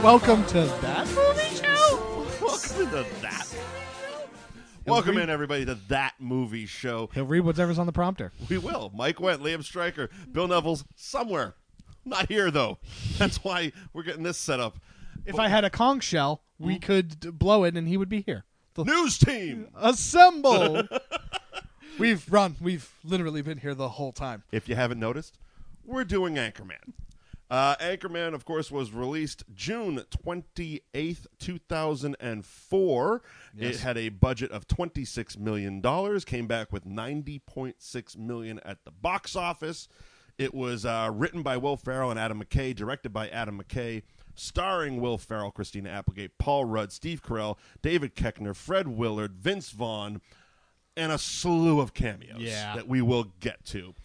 Welcome to That Movie Show. Welcome to That Movie Show. Welcome in, everybody, to That Movie Show. He'll read whatever's on the prompter. We will. Mike Wendt, Liam Stryker, Bill Neville's somewhere. Not here, though. That's why we're getting this set up. If I had a conch shell, we could blow it and he would be here. News team! Assemble! We've literally been here the whole time. If you haven't noticed, we're doing Anchorman. Anchorman, of course, was released June 28th, 2004. Yes. It had a budget of $26 million, came back with $90.6 million at the box office. It was written by Will Ferrell and Adam McKay, directed by Adam McKay, starring Will Ferrell, Christina Applegate, Paul Rudd, Steve Carell, David Koechner, Fred Willard, Vince Vaughn, and a slew of cameos that we will get to.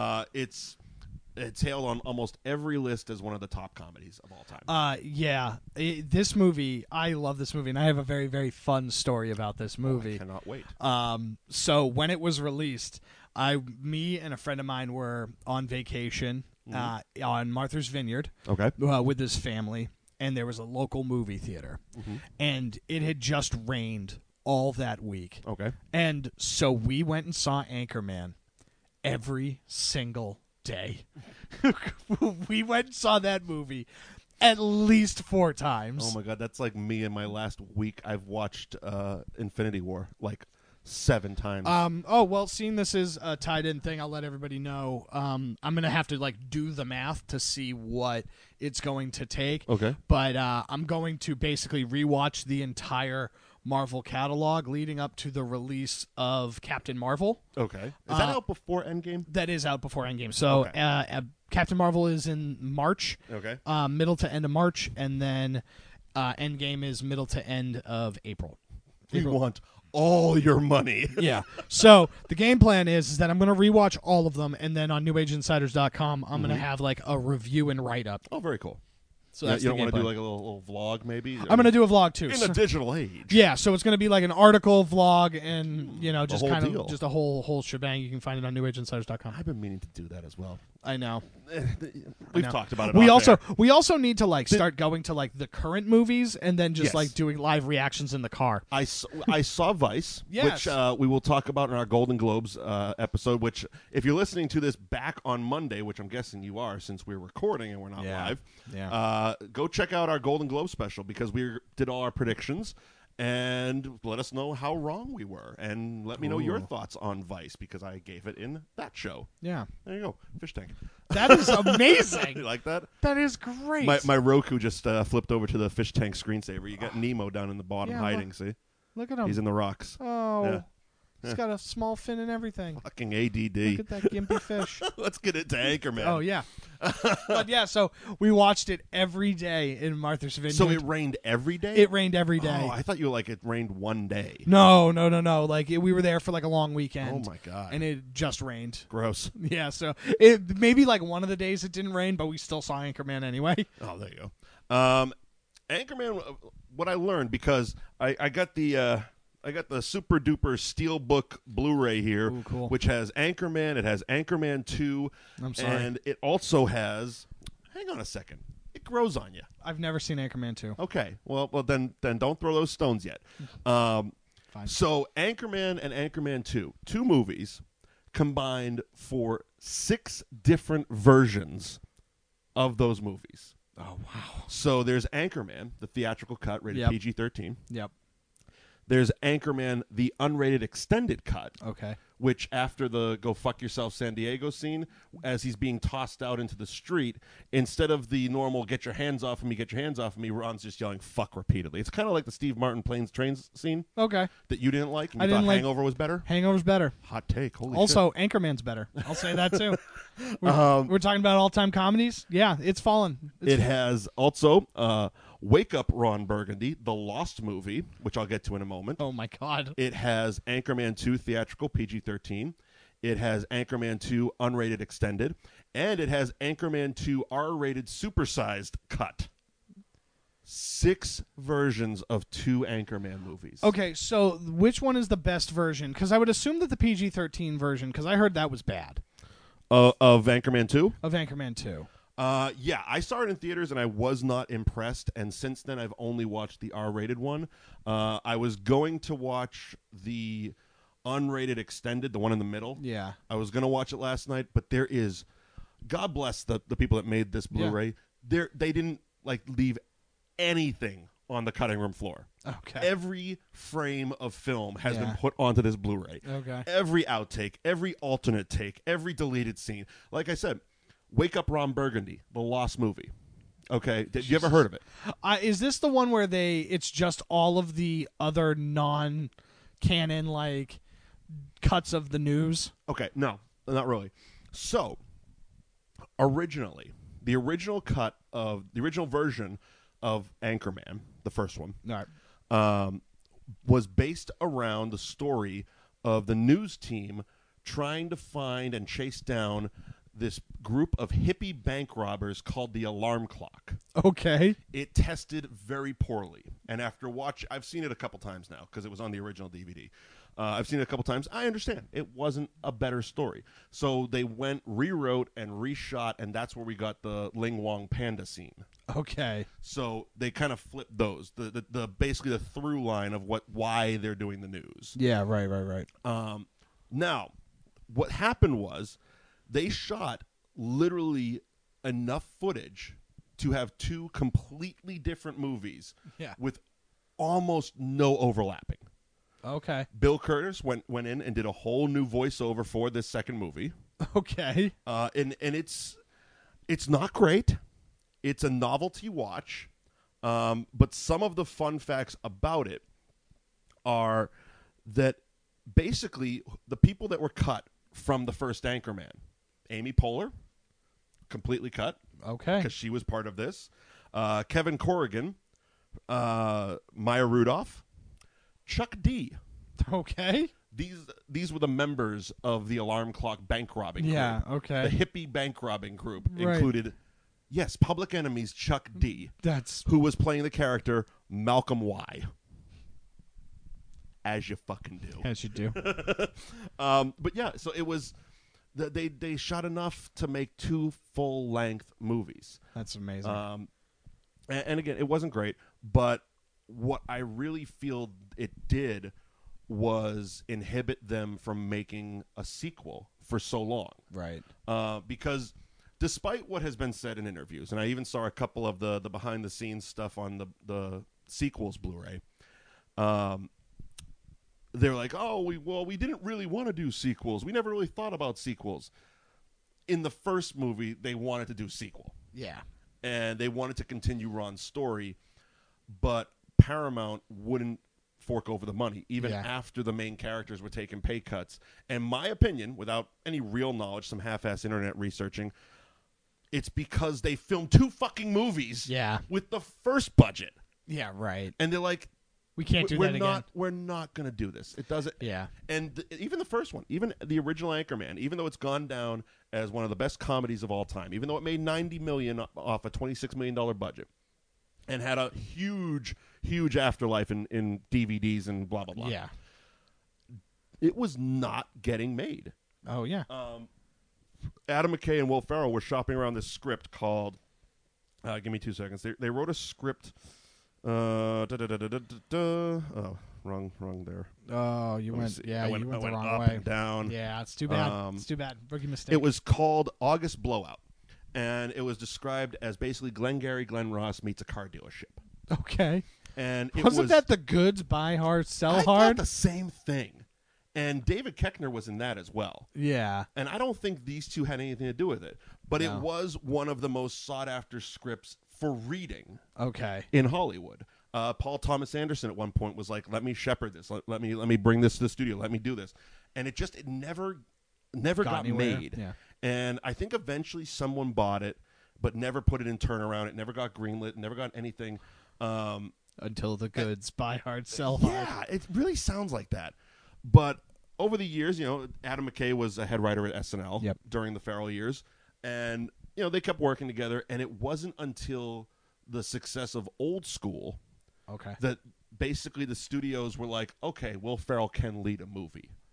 It's hailed on almost every list as one of the top comedies of all time. This movie, I love this movie, and I have a very, very fun story about this movie. I cannot wait. So when it was released, me and a friend of mine were on vacation on Martha's Vineyard with his family, and there was a local movie theater, and it had just rained all that week. Okay. And so we went and saw Anchorman every single day. We went and saw that movie at least 4 times. Oh my God, that's like me in my last week. I've watched Infinity War like 7 times. Seeing this is a tied-in thing, I'll let everybody know. I'm gonna have to do the math to see what it's going to take. Okay. But I'm going to basically rewatch the entire Marvel catalog leading up to the release of Captain Marvel. Okay. Is that out before Endgame? That is out before Endgame. So Captain Marvel is in March. Okay. Middle to end of March, and then Endgame is middle to end of April. You want all your money. Yeah. So the game plan is that I'm going to rewatch all of them, and then on NewAgeInsiders.com, I'm going to have a review and write-up. Oh, very cool. So that's you don't want to do a little vlog, maybe? I'm going to do a vlog too. In a digital age. Yeah, so it's going to be like an article, vlog, and just whole kind deal. of just a whole shebang. You can find it on NewAgeInsiders.com. I've been meaning to do that as well. I know. We've talked about it. We also need to start going to the current movies and then just doing live reactions in the car. I saw Vice, Yes. which we will talk about in our Golden Globes episode, which if you're listening to this back on Monday, which I'm guessing you are since we're recording and we're not live, go check out our Golden Globe special because we did all our predictions. And let us know how wrong we were. And let me know your thoughts on Vice because I gave it in that show. Yeah. There you go. Fish tank. That is amazing. You like that? That is great. My Roku just flipped over to the fish tank screensaver. You got Nemo down in the bottom hiding, see? Look at him. He's in the rocks. Oh. Yeah. He's got a small fin and everything. Fucking ADD. Look at that gimpy fish. Let's get into Anchorman. Oh, yeah. But, so we watched it every day in Martha's Vineyard. So it rained every day? It rained every day. Oh, I thought you were it rained one day. No. We were there for a long weekend. Oh, my God. And it just rained. Gross. Yeah, so it maybe one of the days it didn't rain, but we still saw Anchorman anyway. Oh, there you go. Anchorman, what I learned, because I got the super duper Steelbook Blu-ray here, Ooh, cool. which has Anchorman. It has Anchorman 2. I'm sorry. And it also has, hang on a second, it grows on you. I've never seen Anchorman 2. Okay, well then don't throw those stones yet. Fine. So Anchorman and Anchorman 2, 2 movies combined for 6 different versions of those movies. Oh, wow. So there's Anchorman, the theatrical cut, rated PG-13. Yep. There's Anchorman, the unrated extended cut. Okay. Which after the go fuck yourself San Diego scene, as he's being tossed out into the street, instead of the normal get your hands off of me, get your hands off of me, Ron's just yelling fuck repeatedly. It's kind of like the Steve Martin Planes Trains scene. Okay. That you didn't like and you I didn't thought like Hangover was better? Hangover's better. Hot take. Holy shit. Also, Anchorman's better. I'll say that too. We're talking about all-time comedies. Yeah, it's fallen. It has also Wake Up Ron Burgundy, the Lost movie, which I'll get to in a moment. Oh, my God. It has Anchorman 2 theatrical PG-13. It has Anchorman 2 unrated extended. And it has Anchorman 2 R-rated supersized cut. 6 versions of 2 Anchorman movies. Okay, so which one is the best version? Because I would assume that the PG-13 version, because I heard that was bad. Of Anchorman 2? Of Anchorman 2. Yeah, I saw it in theaters and I was not impressed. And since then, I've only watched the R-rated one. I was going to watch the unrated extended, the one in the middle. Yeah. I was going to watch it last night, but there is, God bless the people that made this Blu-ray. Yeah. They didn't leave anything on the cutting room floor. Okay. Every frame of film has been put onto this Blu-ray. Okay. Every outtake, every alternate take, every deleted scene. Like I said, Wake Up Ron Burgundy, the Lost movie. Okay, did you ever heard of it? Is this the one where it's just all of the other non-canon cuts of the news? Okay, no, not really. So, originally, the original version of Anchorman, the first one, was based around the story of the news team trying to find and chase down this group of hippie bank robbers called the Alarm Clock. Okay. It tested very poorly. And after I've seen it a couple times now because it was on the original DVD. I've seen it a couple times. I understand. It wasn't a better story. So they rewrote and reshot, and that's where we got the Ling Wong Panda scene. Okay. So they kind of flipped those. The basically the through line of why they're doing the news. Yeah, right. Now, what happened was they shot literally enough footage to have two completely different movies with almost no overlapping. Okay. Bill Curtis went in and did a whole new voiceover for this second movie. Okay. And it's not great. It's a novelty watch. But some of the fun facts about it are that basically the people that were cut from the first Anchorman, Amy Poehler, completely cut. Okay. Because she was part of this. Kevin Corrigan, Maya Rudolph, Chuck D. Okay. These were the members of the Alarm Clock bank robbing group. Yeah, okay. The hippie bank robbing group Right. included, Public Enemy's Chuck D. That's who was playing the character Malcolm Y. As you fucking do. As you do. But yeah, so it was... They shot enough to make 2 full-length movies. That's amazing. And again, it wasn't great, but what I really feel it did was inhibit them from making a sequel for so long. Right. Because despite what has been said in interviews, and I even saw a couple of the behind-the-scenes stuff on the sequels Blu-ray, they're like, we didn't really want to do sequels. We never really thought about sequels. In the first movie, they wanted to do a sequel. Yeah. And they wanted to continue Ron's story, but Paramount wouldn't fork over the money, even after the main characters were taking pay cuts. And my opinion, without any real knowledge, some half-ass internet researching, it's because they filmed 2 fucking movies with the first budget. Yeah, right. And they're like, we can't do that again. We're not going to do this. It doesn't. Yeah. And even the first one, even the original Anchorman, even though it's gone down as one of the best comedies of all time, even though it made $90 million off a $26 million budget and had a huge, huge afterlife in DVDs and blah, blah, blah. Yeah. It was not getting made. Oh, yeah. Adam McKay and Will Ferrell were shopping around this script called, give me 2 seconds. They wrote a script. Oh, wrong there. Oh, you went. Yeah, you went the wrong up way. And down. Yeah, it's too bad. It's too bad. Rookie mistake. It was called August Blowout, and it was described as basically Glengarry Glen Ross meets a car dealership. Okay. And wasn't that the goods buy hard, sell hard? I thought the same thing. And David Koechner was in that as well. Yeah. And I don't think these two had anything to do with it, but it was one of the most sought after scripts for reading. Okay. In Hollywood. Paul Thomas Anderson at one point was like, let me shepherd this. Let me bring this to the studio. Let me do this. And it never got made. Yeah. And I think eventually someone bought it, but never put it in turnaround. It never got greenlit. Never got anything. Until the goods buy hard, sell hard. Yeah, it really sounds like that. But over the years, Adam McKay was a head writer at SNL during the Ferrell years. And, they kept working together. And it wasn't until the success of Old School that basically the studios were like, okay, Will Ferrell can lead a movie.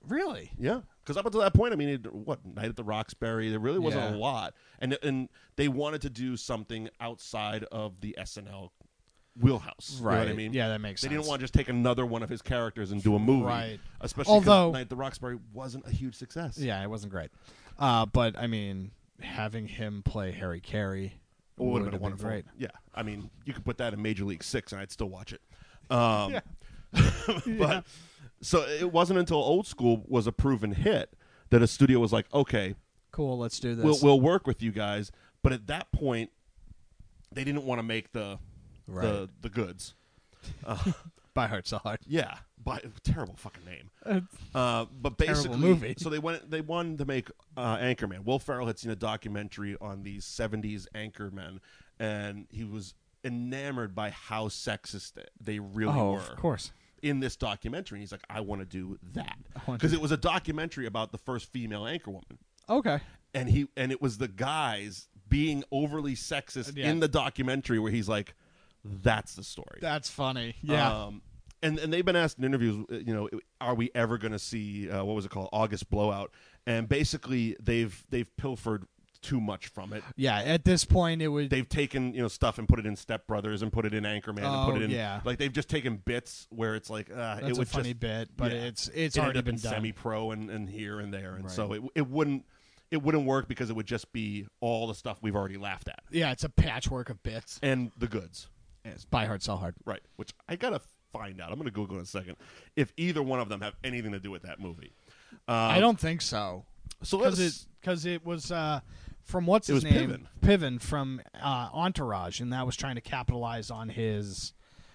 Really? Yeah, because up until that point, I mean, Night at the Roxbury, there really wasn't a lot, and they wanted to do something outside of the SNL wheelhouse. Right. You know what I mean? Yeah, that makes sense. They didn't want to just take another one of his characters and do a movie. Right. Especially because Night at the Roxbury wasn't a huge success. Yeah, it wasn't great. But, I mean, having him play Harry Carey would have been wonderful. Great. Yeah. I mean, you could put that in Major League 6 and I'd still watch it. Yeah. But so it wasn't until Old School was a proven hit that a studio was like, okay, cool, let's do this. We'll work with you guys. But at that point, they didn't want to make the goods. By Heart So Hard. Yeah, terrible fucking name. But basically, movie. So they wanted to make Anchorman. Will Ferrell had seen a documentary on these 70s anchormen, and he was enamored by how sexist they really were. Of course. In this documentary, and he's like, I want to do that because it was a documentary about the first female anchorwoman. Okay. And it was the guys being overly sexist in the documentary where he's like, that's the story. That's funny. Yeah. And they've been asked in interviews, are we ever going to see what was it called, August Blowout? And basically, they've pilfered too much from it. Yeah, at this point, they've taken stuff and put it in Step Brothers and put it in Anchorman and put it in like they've just taken bits where it's like that's a funny bit, but it's already been done. Semi-pro and here and there, and so it wouldn't work because it would just be all the stuff we've already laughed at. Yeah, it's a patchwork of bits and the goods. It's By Heart So Hard, right? Which I gotta find out. I'm gonna Google in a second if either one of them have anything to do with that movie. I don't think so. So because it was from what's his name? Piven from Entourage, and that was trying to capitalize on his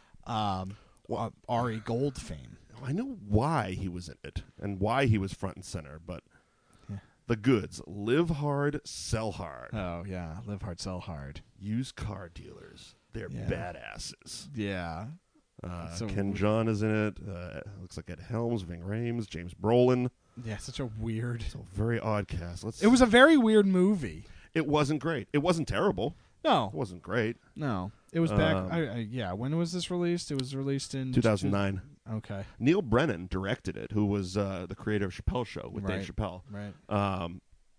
Ari Gold fame. I know why he was in it and why he was front and center, but the goods: live hard, sell hard. Oh yeah, live hard, sell hard. Used car dealers. They're badasses. Yeah. Ken Jeong is in it. Looks like Ed Helms, Ving Rhames, James Brolin. Yeah, such a weird... It's a very odd cast. It was a very weird movie. It wasn't great. It wasn't terrible. No. It wasn't great. No. It was back... when was this released? It was released in... 2009. Okay. Neil Brennan directed it, who was the creator of Chappelle's Show with Dave Chappelle. Right.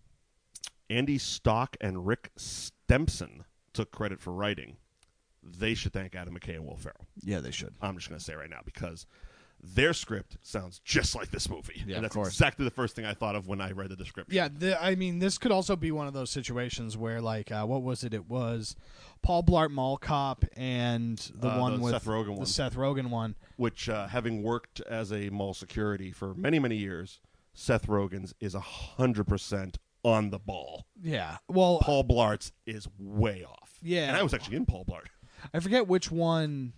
Andy Stock and Rick Stempson took credit for writing. They should thank Adam McKay and Will Ferrell. Yeah, they should. I'm just going to say right now because their script sounds just like this movie. Yeah, and that's of course. Exactly the first thing I thought of when I read the description. Yeah, I mean, this could also be one of those situations where, like, what was it? It was Paul Blart Mall Cop and the one with Seth Rogen one. The Seth Rogen one. Which, having worked as a mall security for many, many years, Seth Rogen's is 100% on the ball. Yeah. Well, Paul Blart's is way off. Yeah. And I was actually in Paul Blart. I forget which one,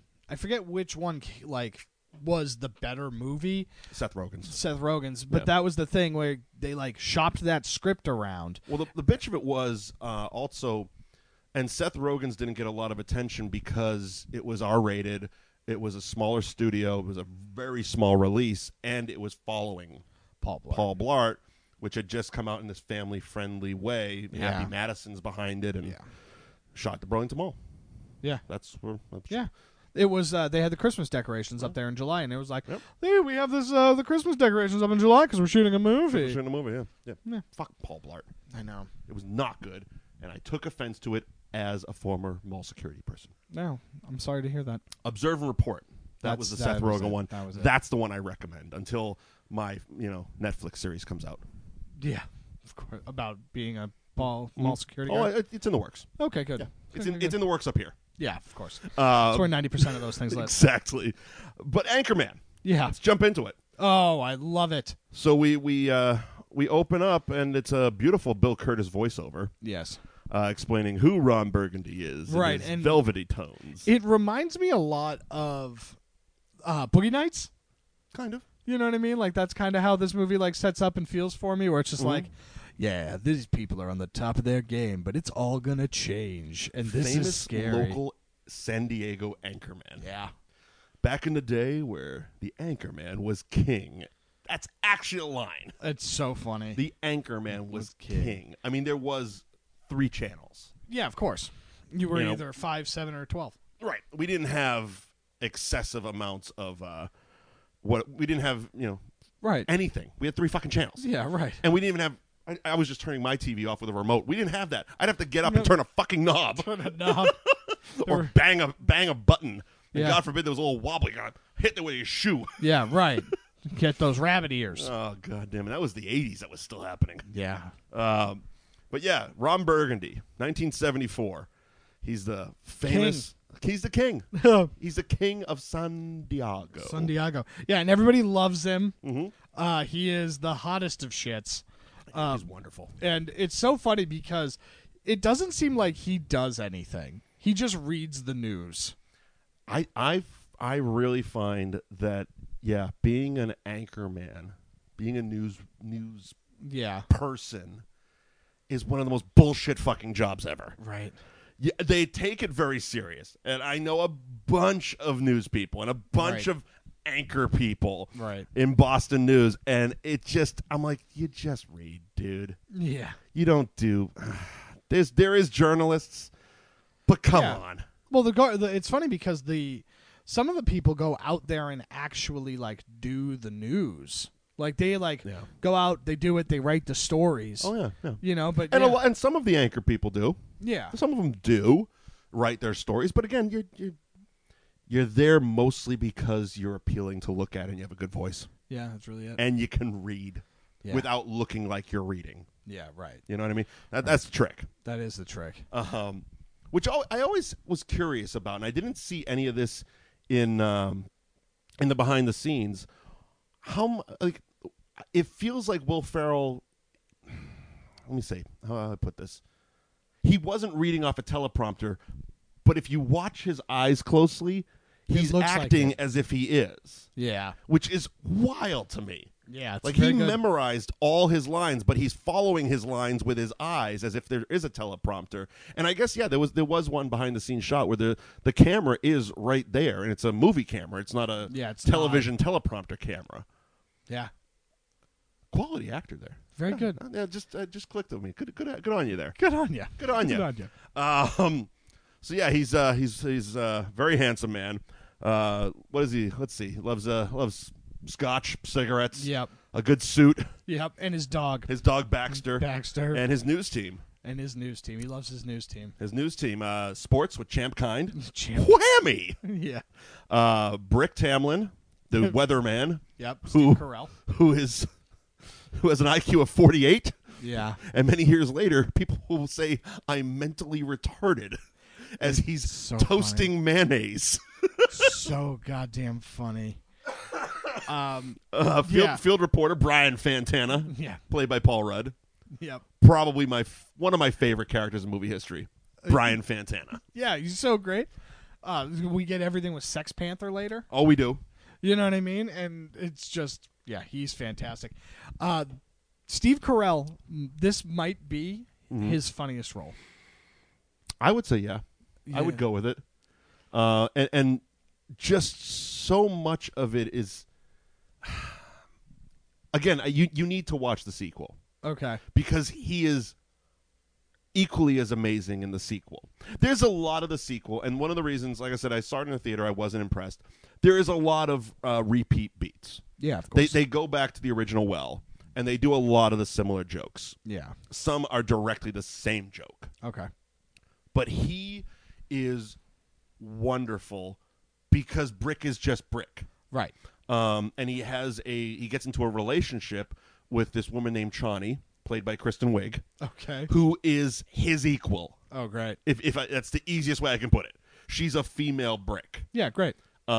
like, was the better movie. Seth Rogen's. But that was the thing where they, like, shopped that script around. Well, the bitch of it was also, and Seth Rogen's didn't get a lot of attention because it was R-rated, it was a smaller studio, it was a very small release, and it was following Paul Blart, which had just come out in this family-friendly way. Happy Madison's behind it, and shot at the Burlington Mall. Yeah. That's It was they had the Christmas decorations up there in July, and it was like, hey, we have this the Christmas decorations up in July because we're shooting a movie. Yeah. Fuck Paul Blart. I know. It was not good, and I took offense to it as a former mall security person. No, I'm sorry to hear that. Observe and Report. That was the Seth Rogen one. That was it. That's the one I recommend until my Netflix series comes out. Yeah, of course. About being a mall security guard. Oh, it's in the works. Okay, good. Yeah. It's in the works up here. Yeah, of course. That's where 90% of those things live. Exactly. But Anchorman. Yeah. Let's jump into it. Oh, I love it. So we open up, and it's a beautiful Bill Curtis voiceover. Yes. Explaining who Ron Burgundy is. Right. And velvety tones. It reminds me a lot of Boogie Nights. Kind of. You know what I mean? Like, that's kind of how this movie, like, sets up and feels for me, where it's just like, yeah, these people are on the top of their game, but it's all going to change. And this is scary. Local San Diego anchorman. Yeah. Back in the day where the anchorman was king. That's actually a line. It's so funny. The anchorman was king. I mean, there was 3 channels. Yeah, of course. You were either 5, 7, or 12. Right. We didn't have excessive amounts of we didn't have, Right. Anything. We had 3 fucking channels. Yeah, right. And we didn't even have... I was just turning my TV off with a remote. We didn't have that. I'd have to get up and turn a fucking knob. Turn a knob. Or bang a button. And Yeah. God forbid there was a little wobbly. God, hit it with your shoe. Yeah, right. Get those rabbit ears. Oh, God damn it. That was the 80s that was still happening. Yeah. But yeah, Ron Burgundy, 1974. He's the famous... He's the king. He's the king of San Diego. San Diego. Yeah, and everybody loves him. Mm-hmm. He is the hottest of shits. He's wonderful. And it's so funny because it doesn't seem like he does anything. He just reads the news. I really find that, yeah, being an anchor man, being a news person is one of the most bullshit fucking jobs ever. Right. Yeah, they take it very serious. And I know a bunch of news people and a bunch of anchor people in Boston News. And it just, I'm like, you just read, dude. Yeah. You don't do, there is journalists, but come on. Well, it's funny because some of the people go out there and actually like do the news. Like they go out, they do it, they write the stories. Oh yeah. You know, but and some of the anchor people do. Yeah. Some of them do write their stories, but again, you're there mostly because you're appealing to look at and you have a good voice. Yeah, that's really it. And you can read without looking like you're reading. Yeah, right. You know what I mean? That's the trick. That is the trick. Which I always was curious about, and I didn't see any of this in the behind the scenes. It feels like Will Ferrell. Let me see how do I put this. He wasn't reading off a teleprompter, but if you watch his eyes closely, he's acting as if he is. Yeah, which is wild to me. Yeah, it's like he memorized all his lines, but he's following his lines with his eyes as if there is a teleprompter. And I guess there was one behind the scenes shot where the camera is right there, and it's a movie camera. It's not a television teleprompter camera. Yeah, quality actor there. Very good. Yeah, just clicked with me. Good on you there. Good on you. Good on you. Good on you. So yeah, he's very handsome man. What is he? Let's see. Loves scotch, cigarettes. Yep. A good suit. Yep. And his dog. His dog Baxter. And his news team. He loves his news team. His news team. Sports with Champ Kind. Whammy. Yeah. Brick Tamlin, the weatherman. Yep. Steve Carell. Who has an IQ of 48. Yeah. And many years later, people will say, I'm mentally retarded as he's toasting mayonnaise. So goddamn funny. Field reporter Brian Fantana, played by Paul Rudd. Yep. Probably one of my favorite characters in movie history, Brian Fantana. Yeah, he's so great. We get everything with Sex Panther later. Oh, we do. You know what I mean? And it's just, he's fantastic. Steve Carell, this might be his funniest role. I would say, yeah. I would go with it. And just so much of it is, again, you need to watch the sequel. Okay. Because he is equally as amazing in the sequel. There's a lot of the sequel, and one of the reasons, like I said, I saw it in the theater, I wasn't impressed. There is a lot of repeat beats. Yeah, of course. They go back to the original well, and they do a lot of the similar jokes. Yeah. Some are directly the same joke. Okay. But he is wonderful because Brick is just Brick. Right. And he gets into a relationship with this woman named Chani, played by Kristen Wiig. Okay. Who is his equal. Oh, great. If that's the easiest way I can put it. She's a female Brick. Yeah, great.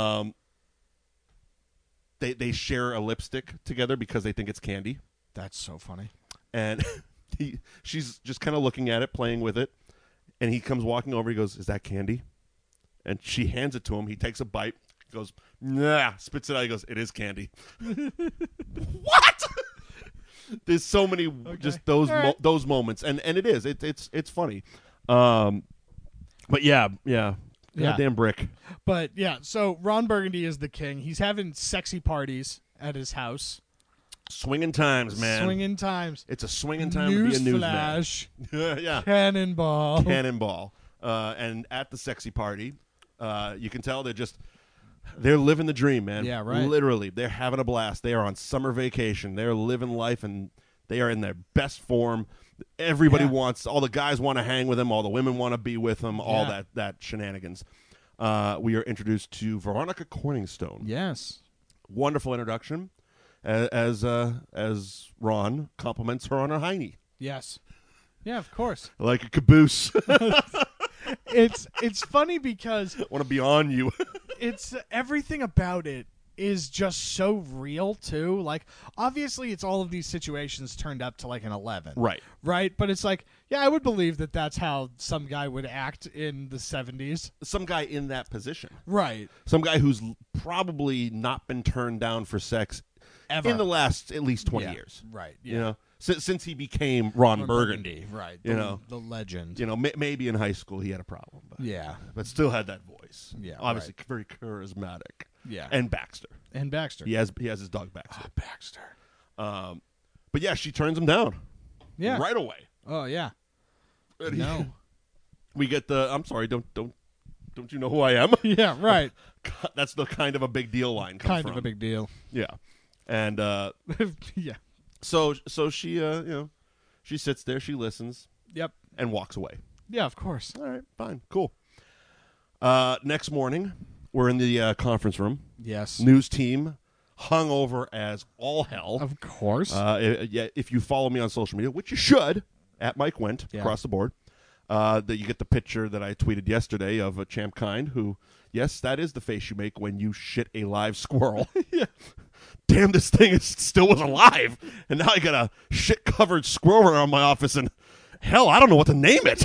They share a lipstick together because they think it's candy. That's so funny. And she's just kind of looking at it, playing with it. And he comes walking over. He goes, "Is that candy?" And she hands it to him. He takes a bite. Goes, "Nah," spits it out. He goes, "It is candy." What? There's so many just those moments, and it is it's funny, but yeah, goddamn Brick. But yeah, so Ron Burgundy is the king. He's having sexy parties at his house. Swinging times, man. Swinging times. It's a swinging time to be a newsman. Flash. Yeah. Cannonball. And at the sexy party, you can tell they're just They're living the dream, man. Yeah, right. Literally, they're having a blast. They are on summer vacation. They're living life, and they are in their best form. Everybody wants, all the guys want to hang with them, all the women want to be with them, all that shenanigans. We are introduced to Veronica Corningstone. Yes. Wonderful introduction, as Ron compliments her on her hiney. Yes. Yeah, of course. Like a caboose. It's funny because I want to be on you. it's everything about it is just so real too. Like, obviously it's all of these situations turned up to like an 11. Right? But it's like, yeah, I would believe that that's how some guy would act in the 70s. Some guy in that position. Right. Some guy who's probably not been turned down for sex Ever. in the last at least 20 years. Right. Yeah. You know, since he became Ron Burgundy. Right. The legend. You know, maybe in high school he had a problem. But still had that voice. Yeah. Obviously very charismatic. Yeah. And Baxter. He has his dog Baxter. Oh, Baxter. But yeah, she turns him down. Yeah. Right away. Oh yeah. No. We get I'm sorry, don't you know who I am? Yeah, right. That's the kind of a big deal line comes Kind from. of a big deal. Yeah. And yeah. So she she sits there, she listens. Yep. And walks away. Yeah, of course. All right, fine. Cool. Next morning, we're in the conference room. Yes. News team hung over as all hell. Of course. If you follow me on social media, which you should, at Mike Wendt, across the board, that you get the picture that I tweeted yesterday of a Champ Kind who, yes, that is the face you make when you shit a live squirrel. Yeah. Damn, this thing still was alive. And now I got a shit-covered squirrel around my office, and hell, I don't know what to name it.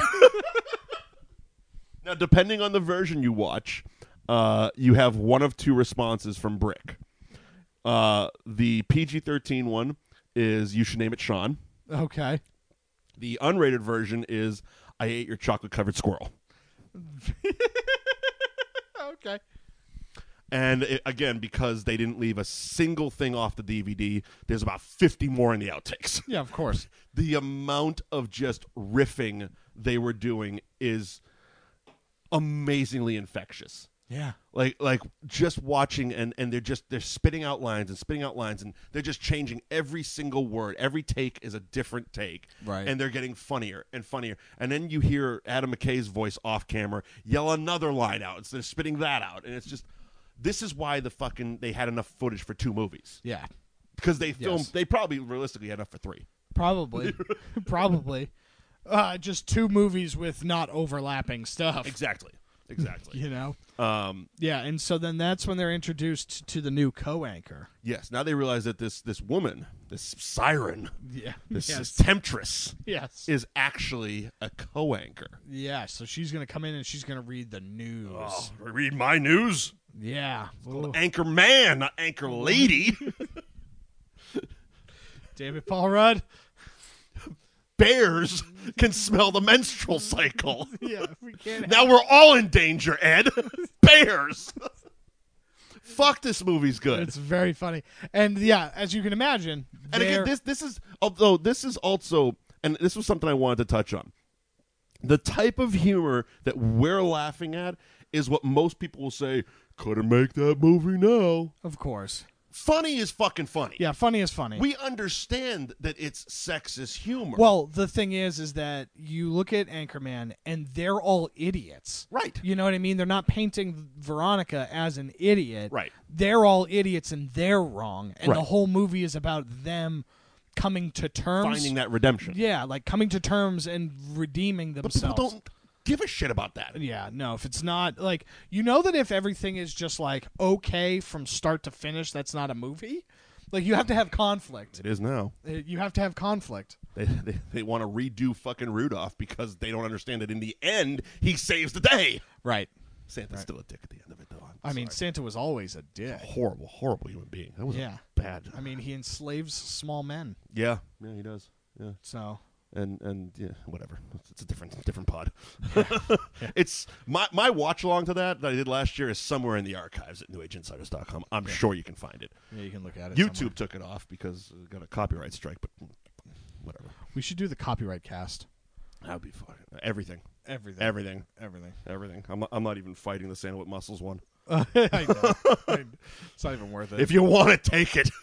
Now, depending on the version you watch, you have one of two responses from Brick. The PG-13 one is, you should name it Sean. Okay. The unrated version is, I ate your chocolate-covered squirrel. Okay. And again, because they didn't leave a single thing off the DVD, there's about 50 more in the outtakes. Yeah, of course. The amount of just riffing they were doing is amazingly infectious. Yeah. Like just watching and they're spitting out lines and they're just changing every single word. Every take is a different take. Right. And they're getting funnier and funnier. And then you hear Adam McKay's voice off camera yell another line out. Instead of spitting that out. And it's just, this is why they had enough footage for 2 movies. Yeah. Because they filmed, they probably realistically had enough for 3. Probably. Probably. Just 2 movies with not overlapping stuff. Exactly. You know? Yeah, and so then that's when they're introduced to the new co-anchor. Yes, now they realize that this woman, this siren, this temptress, is actually a co-anchor. Yeah, so she's going to come in and she's going to read the news. Oh, read my news? Yeah. Anchor man, not anchor lady. David Paul Rudd. Bears can smell the menstrual cycle. Yeah, we can't. Now we're all in danger, Ed. Bears. Fuck, this movie's good. It's very funny, and yeah, as you can imagine. And again, this is also, and this was something I wanted to touch on. The type of humor that we're laughing at is what most people will say, couldn't make that movie now. Of course. Funny is fucking funny. Yeah, funny is funny. We understand that it's sexist humor. Well, the thing is that you look at Anchorman and they're all idiots. Right. You know what I mean? They're not painting Veronica as an idiot. Right. They're all idiots and they're wrong. And right. The whole movie is about them coming to terms. Finding that redemption. Yeah, like coming to terms and redeeming themselves. But people don't give a shit about that. Yeah, no, if it's not, like, you know that if everything is just, like, okay from start to finish, that's not a movie? Like, you have to have conflict. It is now. You have to have conflict. They want to redo fucking Rudolph because they don't understand that in the end, he saves the day. Right. Santa's still a dick at the end of it, though. I mean, Santa was always a dick. Horrible, horrible human being. That was bad. I mean, he enslaves small men. Yeah, he does. Yeah. So... And yeah, whatever. It's a different pod. It's my watch along to that I did last year is somewhere in the archives at NewAgeInsiders.com. I'm sure you can find it. Yeah, you can look at it. YouTube somewhere. took it off because it got a copyright strike, but whatever. We should do the copyright cast. That would be fun. Everything. Everything. I'm not even fighting the Santa with Muscles one. I know. It's not even worth it. If you want it, take it.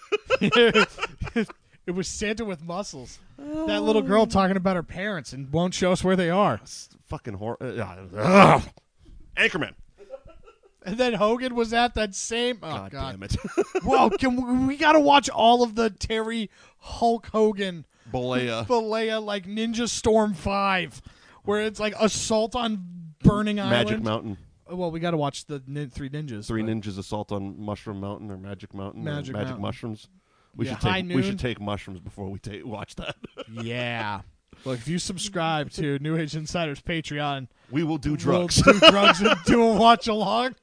It was Santa with muscles. That little girl talking about her parents and won't show us where they are. It's fucking Anchorman. And then Hogan was at that same. Oh, God damn it. Whoa, we got to watch all of the Terry Hulk Hogan Balea like Ninja Storm 5, where it's like assault on Burning Island. Magic Mountain. Well, we got to watch the Three Ninjas. Three Ninjas Assault on Mushroom Mountain or Magic Mountain. Magic Mushrooms. We should take mushrooms before we watch that. Yeah. Look, if you subscribe to New Age Insider's Patreon, we will do drugs. We'll do drugs and do a watch along.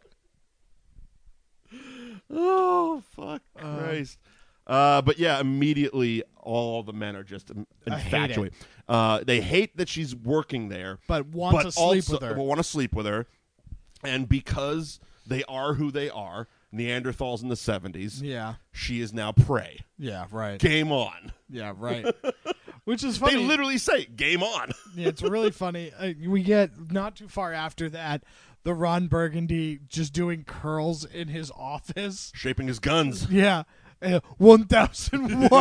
Oh, fuck Christ. But yeah, immediately all the men are just infatuated. They hate that she's working there. But want to sleep with her. And because they are who they are, Neanderthals in the 70s, she is now prey. Yeah, right. Game on. Yeah, right. Which is funny. They literally say, game on. Yeah, it's really funny. We get not too far after that, the Ron Burgundy just doing curls in his office. Shaping his guns. Yeah. 1001,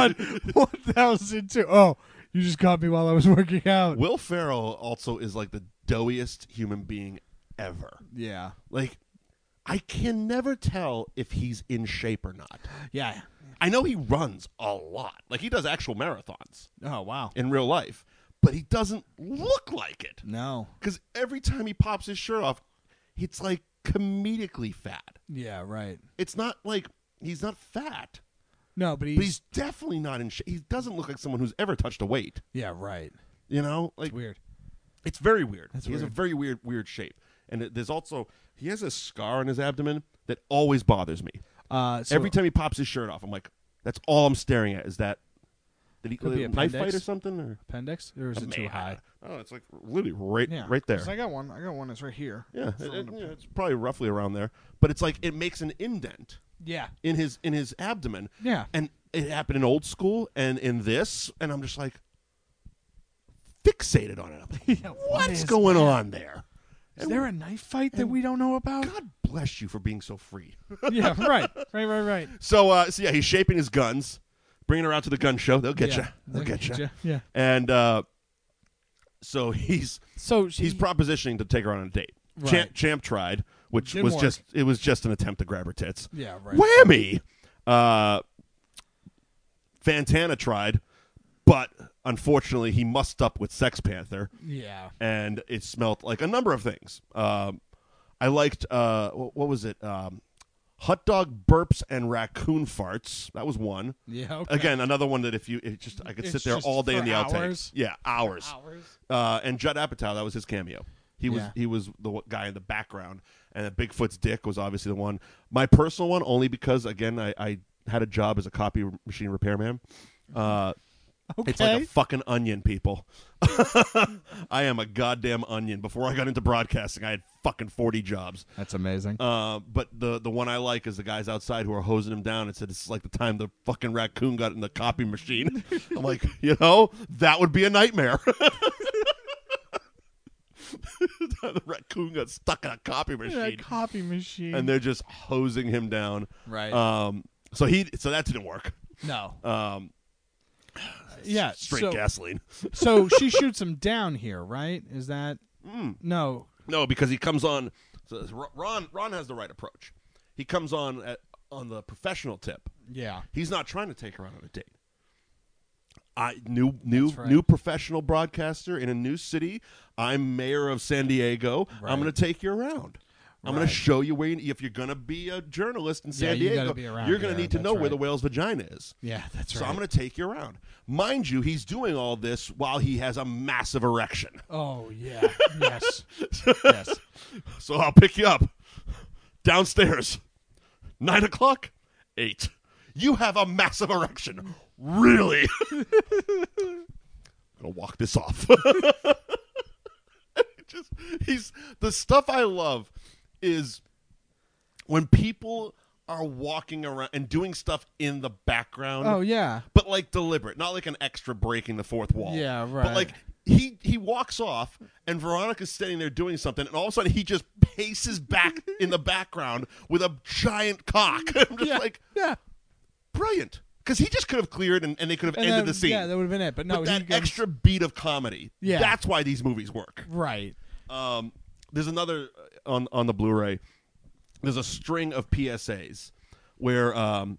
1002. Oh, you just caught me while I was working out. Will Ferrell also is like the doughiest human being ever. Yeah. Like, I can never tell if he's in shape or not. Yeah. I know he runs a lot. Like, he does actual marathons. Oh, wow. In real life. But he doesn't look like it. No. Because every time he pops his shirt off, it's like comedically fat. Yeah, right. It's not like he's not fat. No, but he's definitely not in shape. He doesn't look like someone who's ever touched a weight. Yeah, right. You know? Like, it's weird. It's very weird. He has a very weird shape. And there's also, he has a scar on his abdomen that always bothers me. Every time he pops his shirt off, I'm like, that's all I'm staring at is that. Did he a knife fight or something? Or? Appendix? Or is it too high? Oh, it's like literally right there. I got one. It's right here. Yeah, it's probably roughly around there. But it's like it makes an indent. Yeah. In his abdomen. Yeah. And it happened in Old School and in this, and I'm just like fixated on it. I'm like, yeah, what's going on there? Is there a knife fight that we don't know about? God bless you for being so free. Yeah, right. So yeah, he's shaping his guns, bringing her out to the gun show. They'll get you. They'll get you. Yeah. And so he's propositioning to take her on a date. Right. Champ tried, which was just an attempt to grab her tits. Yeah, right. Whammy. Fantana tried, but unfortunately he mussed up with Sex Panther. Yeah. And it smelled like a number of things. I liked what was it? Hot dog burps and raccoon farts. That was one. Yeah. Okay. Again, another one that I could sit there all day in the outtakes. Hours? Yeah, hours. And Judd Apatow, that was his cameo. He was the guy in the background, and Bigfoot's dick was obviously the one. My personal one, only because again I had a job as a copy machine repairman. Okay. It's like a fucking onion, people. I am a goddamn onion. Before I got into broadcasting, I had fucking 40 jobs. That's amazing. But the one I like is the guys outside who are hosing him down and said it's like the time the fucking raccoon got in the copy machine. I'm like, that would be a nightmare. The raccoon got stuck in a copy machine. Yeah, copy machine. And they're just hosing him down. Right. So that didn't work. No. Yeah, straight gasoline. So she shoots him down here, right? Is that no? No, because he comes on. So Ron has the right approach. He comes on the professional tip. Yeah, he's not trying to take her out on a date. New professional broadcaster in a new city. I'm mayor of San Diego. Right. I'm going to take you around. I'm going to show you where if you're going to be a journalist in San Diego, you're going to need to know where the whale's vagina is. Yeah, that's right. So I'm going to take you around. Mind you, he's doing all this while he has a massive erection. Oh, yeah. Yes. Yes. So I'll pick you up downstairs. 9 o'clock? 8. You have a massive erection. Really? I'm going to walk this off. The stuff I love is when people are walking around and doing stuff in the background. Oh, yeah. But like deliberate, not like an extra breaking the fourth wall. Yeah, right. But like he walks off, and Veronica's standing there doing something, and all of a sudden he just paces back in the background with a giant cock. I'm just like, brilliant. Because he just could have cleared, and they could have ended the scene. Yeah, that would have been it. But no, that extra beat of comedy. Yeah. That's why these movies work. Right. There's another on the Blu-ray. There's a string of PSAs where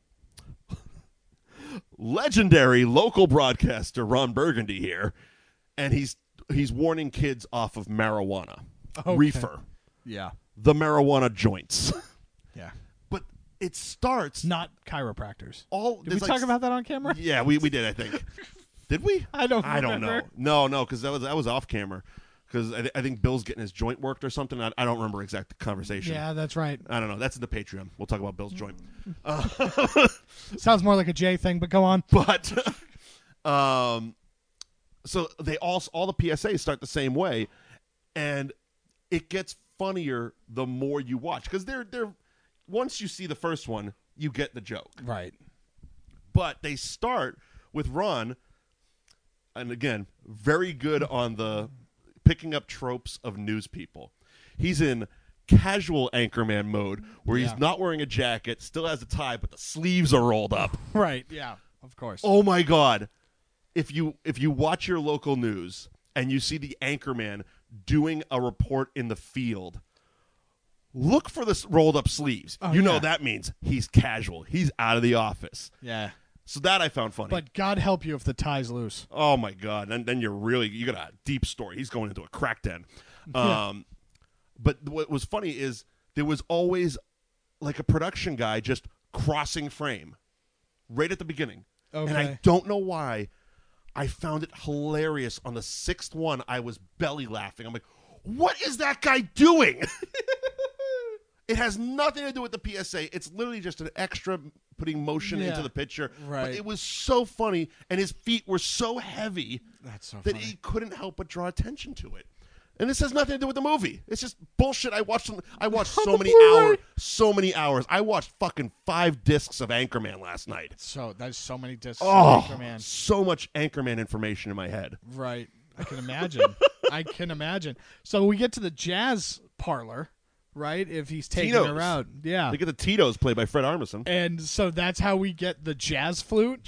legendary local broadcaster Ron Burgundy here, and he's warning kids off of marijuana, reefer, the marijuana joints. Yeah, but it starts not chiropractors. Did we talk about that on camera? Yeah, we did. I think. Did we? I don't know. No, because that was off camera. Because I think Bill's getting his joint worked or something. I don't remember exact conversation. Yeah, that's right. I don't know. That's in the Patreon. We'll talk about Bill's joint. Sounds more like a Jay thing, but go on. But so they all the PSAs start the same way, and it gets funnier the more you watch. Because they're once you see the first one, you get the joke. Right. But they start with Ron, and again, very good on the picking up tropes of news people. He's in casual anchorman mode where he's not wearing a jacket, still has a tie, but the sleeves are rolled up. Right, yeah, of course. Oh my God. If you watch your local news and you see the anchorman doing a report in the field, look for the rolled up sleeves. You know that means he's casual. He's out of the office. Yeah. So that I found funny. But God help you if the tie's loose. Oh, my God. And then you got a deep story. He's going into a crack den. But what was funny is there was always like a production guy just crossing frame right at the beginning. Okay. And I don't know why. I found it hilarious. On the sixth one, I was belly laughing. I'm like, what is that guy doing? It has nothing to do with the PSA. It's literally just an extra putting motion into the picture. Right. But it was so funny, and his feet were so heavy that funny. he couldn't help but draw attention to it. And this has nothing to do with the movie. It's just bullshit. I watched so many hours. I watched fucking 5 discs of Anchorman last night. So there's so many discs of Anchorman. So much Anchorman information in my head. Right. I can imagine. So we get to the jazz parlor. Right, if he's taking her out, They get the Tito's played by Fred Armisen, and so that's how we get the jazz flute.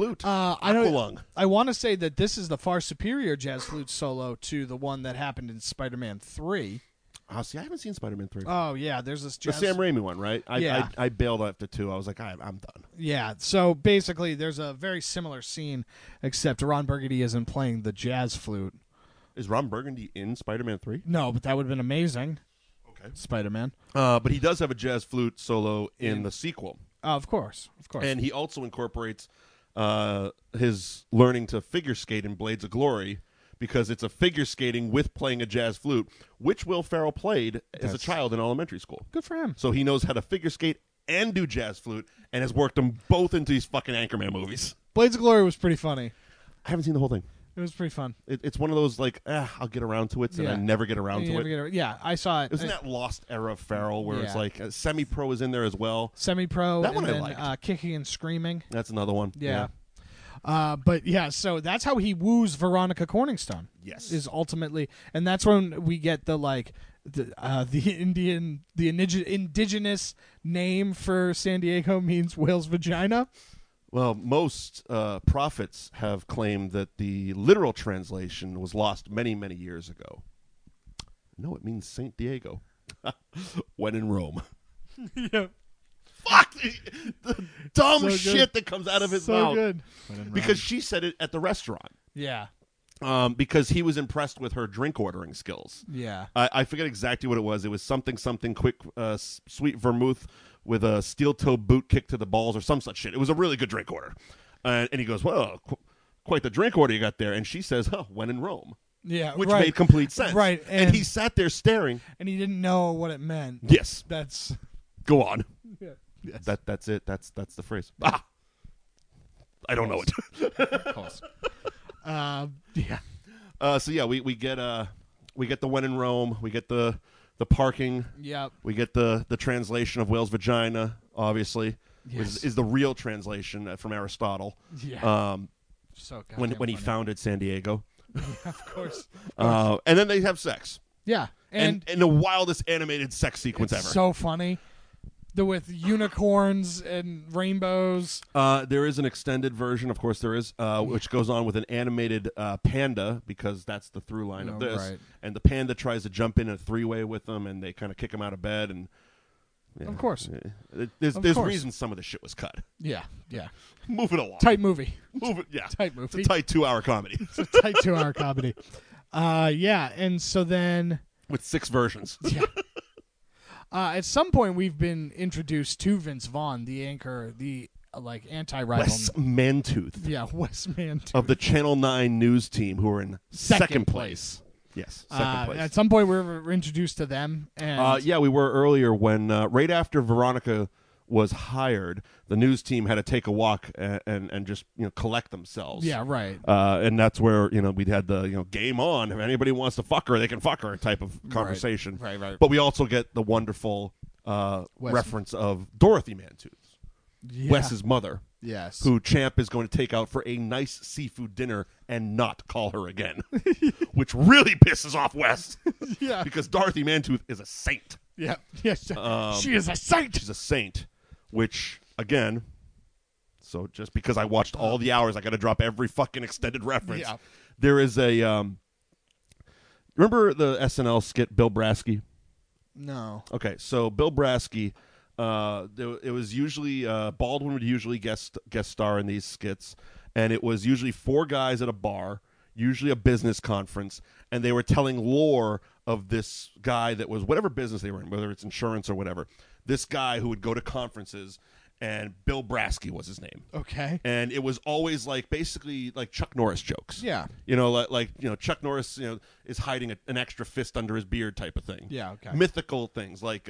I want to say that this is the far superior jazz flute solo to the one that happened in Spider-Man 3. See, I haven't seen Spider-Man 3. Oh yeah, there's this jazz. The Sam Raimi one, right? I bailed after 2. I was like, I'm done. Yeah. So basically, there's a very similar scene, except Ron Burgundy isn't playing the jazz flute. Is Ron Burgundy in Spider-Man 3? No, but that would have been amazing. Spider-Man. But he does have a jazz flute solo in the sequel. Of course. And he also incorporates his learning to figure skate in Blades of Glory, because it's a figure skating with playing a jazz flute, which Will Ferrell played as a child in elementary school. Good for him. So he knows how to figure skate and do jazz flute, and has worked them both into these fucking Anchorman movies. Blades of Glory was pretty funny. I haven't seen the whole thing. It was pretty fun. It's one of those, like, I'll get around to it, and I never get around to it. Yeah, I saw it. It was in that lost era of Ferrell where it's like Semi-Pro is in there as well. Semi-Pro. That one and I then, liked. Kicking and Screaming. That's another one. Yeah. But yeah, so that's how he woos Veronica Corningstone. Yes. Is ultimately, and that's when we get the indigenous name for San Diego means whale's vagina. Well, most prophets have claimed that the literal translation was lost many, many years ago. No, it means Saint Diego. When in Rome. Yeah. Fuck! The dumb shit that comes out of his mouth. So good. Because she said it at the restaurant. Yeah. Because he was impressed with her drink ordering skills. Yeah. I forget exactly what it was. It was something quick, sweet vermouth with a steel-toe boot kick to the balls or some such shit. It was a really good drink order. And he goes, well, quite the drink order you got there. And she says, when in Rome. Yeah, which made complete sense. Right. And he sat there staring. And he didn't know what it meant. Yes. That's... Go on. Yeah. Yes. That's it. That's the phrase. I don't know it. Of course. Yeah. So yeah, we get the when in Rome. We get the parking. Yep. We get the translation of whale's vagina. Obviously, yes. is the real translation from Aristotle. Yeah. When he founded San Diego. Of course. And then they have sex. Yeah. And the wildest animated sex sequence ever. So funny. With unicorns and rainbows. There is an extended version, of course there is, which goes on with an animated panda, because that's the through line of this. Right. And the panda tries to jump in a three-way with them, and they kind of kick him out of bed. And yeah, of course. There's reasons some of the shit was cut. Yeah. Move it along. Tight movie. Move it, yeah. Tight movie. It's a tight 2-hour comedy. It's a tight 2-hour comedy. Yeah, and so then... With 6 versions. Yeah. At some point, we've been introduced to Vince Vaughn, the anchor, the anti-rival. Wes Mantooth. Yeah, Wes Mantooth. Of the Channel 9 news team, who are in second place. Yes, second place. At some point, we were introduced to them. And yeah, we were earlier when, right after Veronica was hired, the news team had to take a walk and just collect themselves. Yeah, right. And that's where we'd had the game on. If anybody wants to fuck her, they can fuck her type of conversation. Right. But we also get the wonderful reference of Dorothy Mantooth, Wes's mother. Yes. Who Champ is going to take out for a nice seafood dinner and not call her again, which really pisses off Wes. Yeah. Because Dorothy Mantooth is a saint. Yeah. Yes. She is a saint. She's a saint. Which, again, so just because I watched all the hours, I got to drop every fucking extended reference. Yeah. There is a, remember the SNL skit Bill Brasky? No. Okay, so Bill Brasky, it was usually, Baldwin would usually guest star in these skits, and it was usually 4 guys at a bar, usually a business conference, and they were telling lore of this guy that was whatever business they were in, whether it's insurance or whatever. This guy who would go to conferences, and Bill Brasky was his name. Okay. And it was always basically Chuck Norris jokes. Yeah. Chuck Norris, is hiding an extra fist under his beard type of thing. Yeah, okay. Mythical things like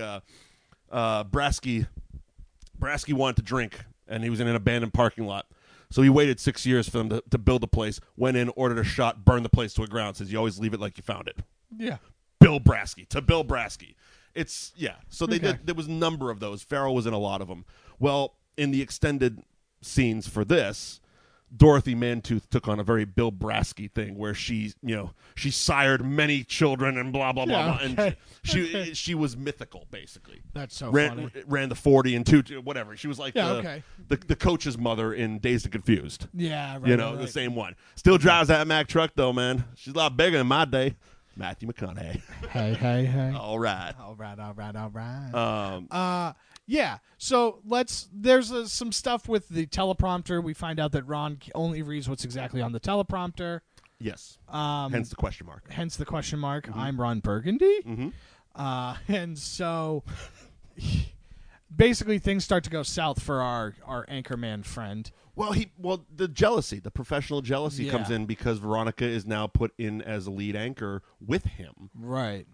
Brasky wanted to drink, and he was in an abandoned parking lot. So he waited 6 years for them to build the place, went in, ordered a shot, burned the place to the ground, says you always leave it like you found it. Yeah. Bill Brasky. It's, yeah. So they did. There was a number of those. Farrell was in a lot of them. Well, in the extended scenes for this, Dorothy Mantooth took on a very Bill Brasky thing where she sired many children and blah, blah, blah. Okay. And she was mythical, basically. That's so funny. Ran the 40 and 2, whatever. She was like the coach's mother in Dazed and Confused. Yeah, right. The same one. Still drives that Mack truck, though, man. She's a lot bigger than my day. Matthew McConaughey. Hey. All right. Yeah. So there's some stuff with the teleprompter. We find out that Ron only reads what's exactly on the teleprompter. Yes. Hence the question mark. Mm-hmm. I'm Ron Burgundy. Mm-hmm. And so basically things start to go south for our anchorman friend. Well, the professional jealousy comes in because Veronica is now put in as a lead anchor with him. Right.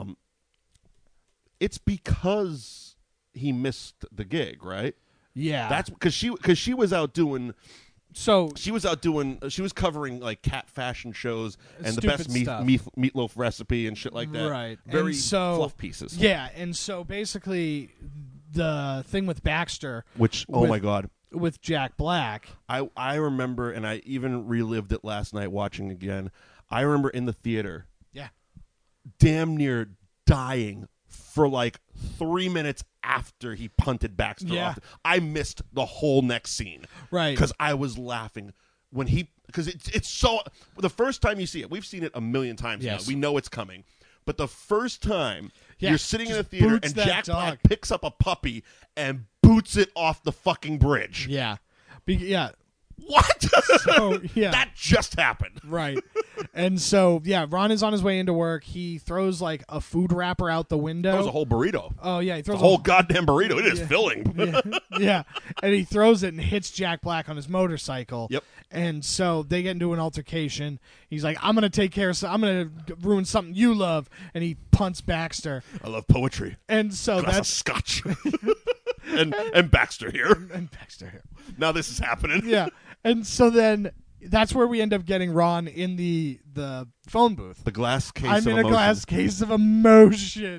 It's because he missed the gig, right? Yeah. That's because she was out doing. So she was covering cat fashion shows and the best stuff. meatloaf recipe and shit like that. Right. Very fluff pieces. Yeah, and so basically the thing with Baxter, which oh my god. With Jack Black. I remember, and I even relived it last night watching again. I remember in the theater, damn near dying for 3 minutes after he punted Baxter off. I missed the whole next scene. Right. Because I was laughing when because it's so, the first time you see it, we've seen it a million times now. We know it's coming. But the first time you're sitting in a theater and Jack Black picks up a puppy and boots it off the fucking bridge. Yeah. What? So, that just happened. Right. And so, Ron is on his way into work. He throws a food wrapper out the window. Throws a whole burrito. Oh, yeah. He throws a whole goddamn burrito. It is filling. Yeah. And he throws it and hits Jack Black on his motorcycle. Yep. And so they get into an altercation. He's like, I'm going to ruin something you love. And he punts Baxter. I love poetry. And so that's a scotch. and Baxter here. And Baxter here. Now this is happening. Yeah. And so then that's where we end up getting Ron in the phone booth. The glass case I'm of in emotion. a glass case of emotion.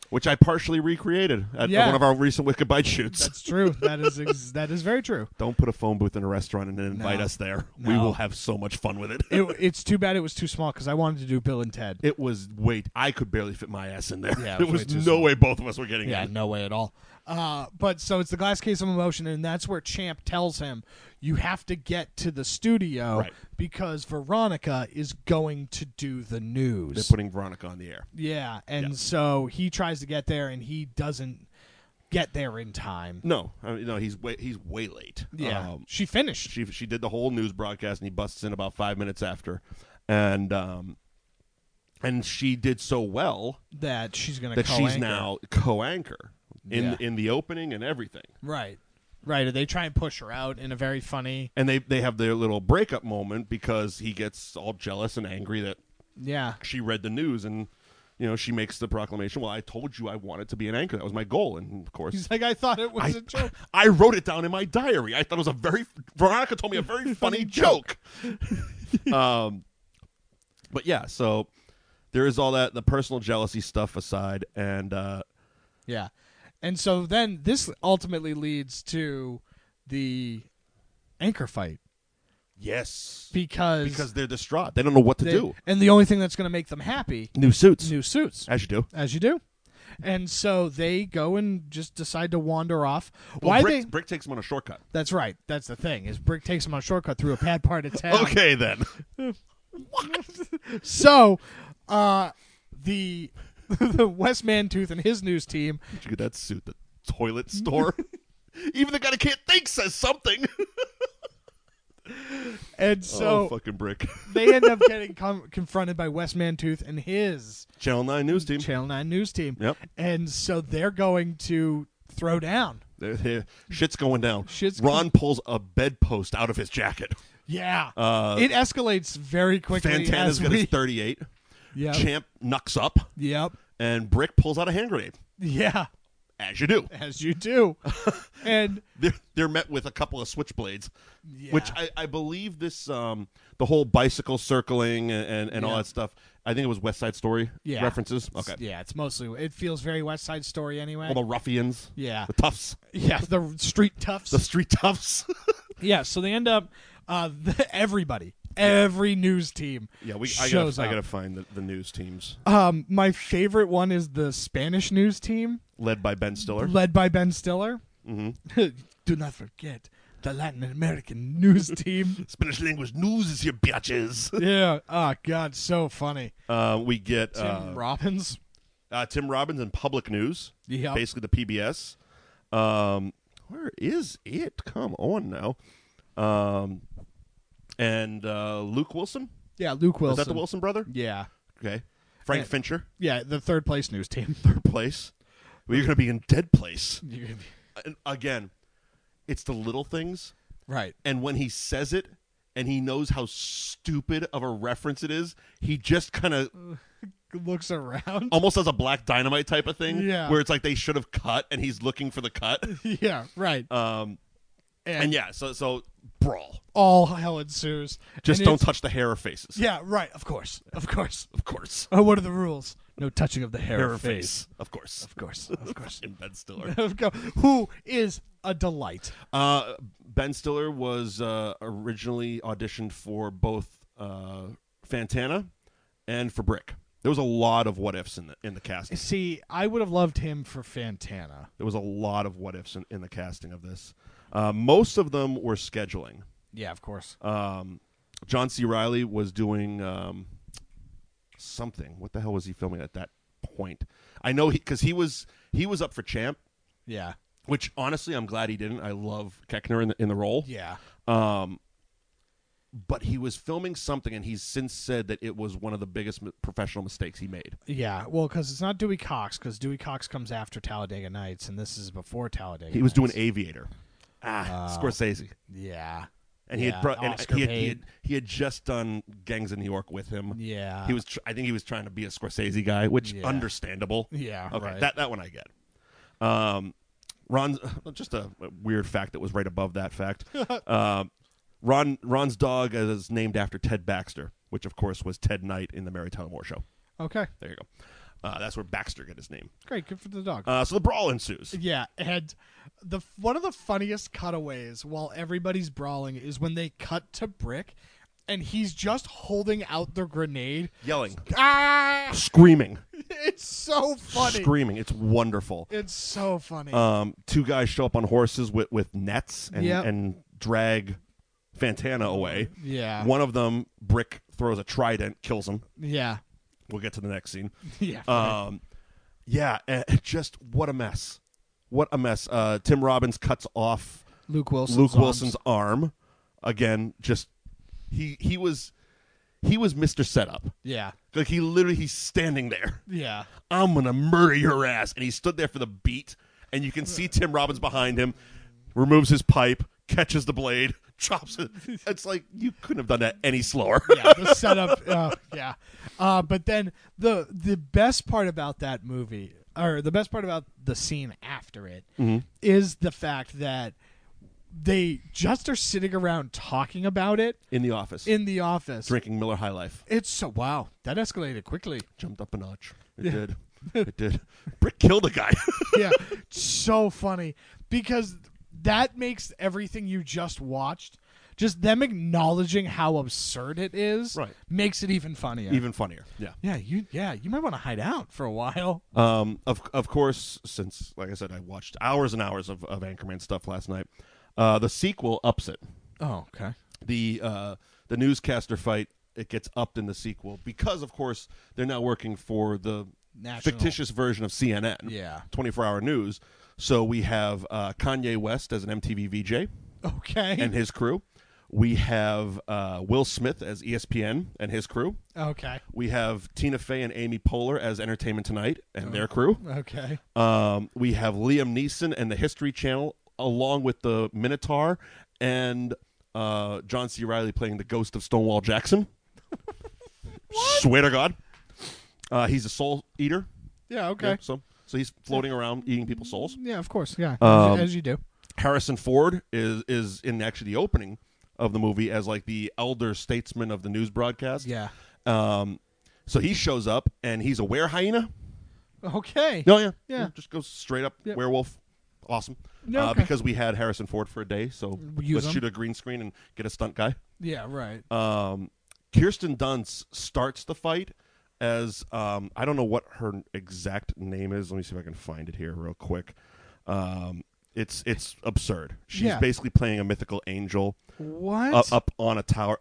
which I partially recreated at one of our recent Wicked Bite shoots. That's true. That is very true. Don't put a phone booth in a restaurant and then invite us there. No. We will have so much fun with it. It's too bad it was too small because I wanted to do Bill and Ted. It was I could barely fit my ass in there. Yeah, there was no way both of us were getting in. Yeah, no way at all. But so it's the glass case of emotion, and that's where Champ tells him you have to get to the studio because Veronica is going to do the news. They're putting Veronica on the air. Yeah, and so he tries to get there, and he doesn't get there in time. No, he's way late. Yeah, she finished. She did the whole news broadcast, and he busts in about 5 minutes after, and she did so well that she's now co-anchor in the opening and everything. Right. They try and push her out in a very funny. And they have their little breakup moment because he gets all jealous and angry that she read the news and she makes the proclamation. Well, I told you I wanted to be an anchor. That was my goal. And of course, he's like, I thought it was a joke. I wrote it down in my diary. I thought it was Veronica told me a very funny joke. But yeah, so there is all that, the personal jealousy stuff aside, and and so then this ultimately leads to the anchor fight. Yes. Because they're distraught. They don't know what to do. And the only thing that's going to make them happy. New suits. As you do. And so they go and just decide to wander off. Well, Brick takes them on a shortcut. That's right. That's the thing, is Brick takes them on a shortcut through a bad part of town. Okay, then. So, the Wes Mantooth and his news team. Did you get that suit? The toilet store? Even the guy that can't think says something. And so, fucking Brick. They end up getting confronted by Wes Mantooth and his Channel 9 news team. Yep. And so they're going to throw down. Shit's going down. Ron pulls a bedpost out of his jacket. Yeah. It escalates very quickly. Fantana's got his 38. Yep. Champ knucks up. Yep. And Brick pulls out a hand grenade. Yeah. As you do. And they're met with a couple of switchblades, which I believe this the whole bicycle circling and all that stuff. I think it was West Side Story references. Okay. Yeah, it feels very West Side Story anyway. All the ruffians. Yeah. The toughs. Yeah, the street toughs. Yeah, so they end up everybody. Every news team shows up. I gotta find the news teams. My favorite one is the Spanish news team, led by Ben Stiller. Mm-hmm. Do not forget the Latin American news team. Spanish language news is your bitches. Yeah. Oh God, so funny. We get Tim Robbins. Tim Robbins in Public News. Yep. Basically the PBS. Where is it? Come on now. And Luke Wilson? Yeah, Luke Wilson. Is that the Wilson brother? Yeah. Okay. Frank Fincher? Yeah, the third place news team. Third place? Well, you're going to be in dead place. And again, it's the little things. Right. And when he says it and he knows how stupid of a reference it is, he just kind of looks around. Almost as a Black Dynamite type of thing. Yeah. Where it's like they should have cut and he's looking for the cut. Yeah, right. And yeah, so brawl. All hell ensues. Just don't touch the hair or faces. Yeah, right. Of course. Oh, what are the rules? No touching of the hair or face. Of course. And Ben Stiller. Who is a delight. Ben Stiller was originally auditioned for both Fantana and for Brick. There was a lot of what ifs in the casting. See, I would have loved him for Fantana. There was a lot of what ifs in the casting of this. Most of them were scheduling. Yeah, of course. John C. Reilly was doing something. What the hell was he filming at that point? I know because he was up for Champ. Yeah. Which honestly, I'm glad he didn't. I love Koechner in the role. Yeah. But he was filming something, and he's since said that it was one of the biggest professional mistakes he made. Yeah, well, because it's not Dewey Cox, because Dewey Cox comes after Talladega Nights, and this is before Talladega Nights. He was doing Aviator. Scorsese. Yeah. And he had just done Gangs of New York with him. Yeah. I think he was trying to be a Scorsese guy, which understandable. Yeah. Okay, right. that one I get. Ron's just a weird fact that was right above that fact. Ron's dog is named after Ted Baxter, which of course was Ted Knight in the Mary Tyler Moore Show. Okay. There you That's where Baxter got his name. Great, good for the dog. So the brawl ensues. Yeah, and one of the funniest cutaways while everybody's brawling is when they cut to Brick, and he's just holding out the grenade, Yelling. Ah! Screaming. It's so funny. Screaming. It's wonderful. It's so funny. Two guys show up on horses with nets and drag Fantana away. Yeah. One of them, Brick, throws a trident, kills him. Yeah. We'll get to the next scene. Yeah. Just what a mess. What a mess. Tim Robbins cuts off Luke Wilson's arm. Again, just he was Mr. Setup. Yeah. Like he's standing there. Yeah. I'm gonna murder your ass. And he stood there for the beat, and you can see Tim Robbins behind him, removes his pipe, catches the blade, chops it. It's like you couldn't have done that any slower. Yeah, the setup. Yeah. But then the best part about that movie, or the best part about the scene after it, is the fact that they just are sitting around talking about it in the office. Drinking Miller High Life. It's so wow. That escalated quickly. Jumped up a notch. It did. It did. Brick killed a guy. Yeah. So funny because that makes everything you just watched, just them acknowledging how absurd it is, makes it even funnier. Even funnier. Yeah. Yeah, you might want to hide out for a while. Of course, since like I said, I watched hours and hours of Anchorman stuff last night. The sequel ups it. Oh, okay. The newscaster fight, it gets upped in the sequel because, of course, they're now working for the fictitious version of CNN. Yeah. 24-hour news. So we have Kanye West as an MTV VJ. Okay. And his crew. We have Will Smith as ESPN and his crew. Okay. We have Tina Fey and Amy Poehler as Entertainment Tonight and their crew. Okay. We have Liam Neeson and the History Channel along with the Minotaur and John C. Reilly playing the ghost of Stonewall Jackson. Swear to God. He's a soul eater. Yeah, okay. Yeah, so he's floating around eating people's souls. Yeah, of course. Yeah, as you do. Harrison Ford is in actually the opening of the movie as like the elder statesman of the news broadcast. Yeah. So he shows up and he's a were hyena. Okay. Oh yeah. Yeah. Just goes straight up werewolf. Awesome. Okay. Because we had Harrison Ford for a day, so let's shoot a green screen and get a stunt guy. Yeah, right. Kirsten Dunst starts the fight as I don't know what her exact name is. Let me see if I can find it here real quick. It's absurd. She's basically playing a mythical angel. What? Up on a tower.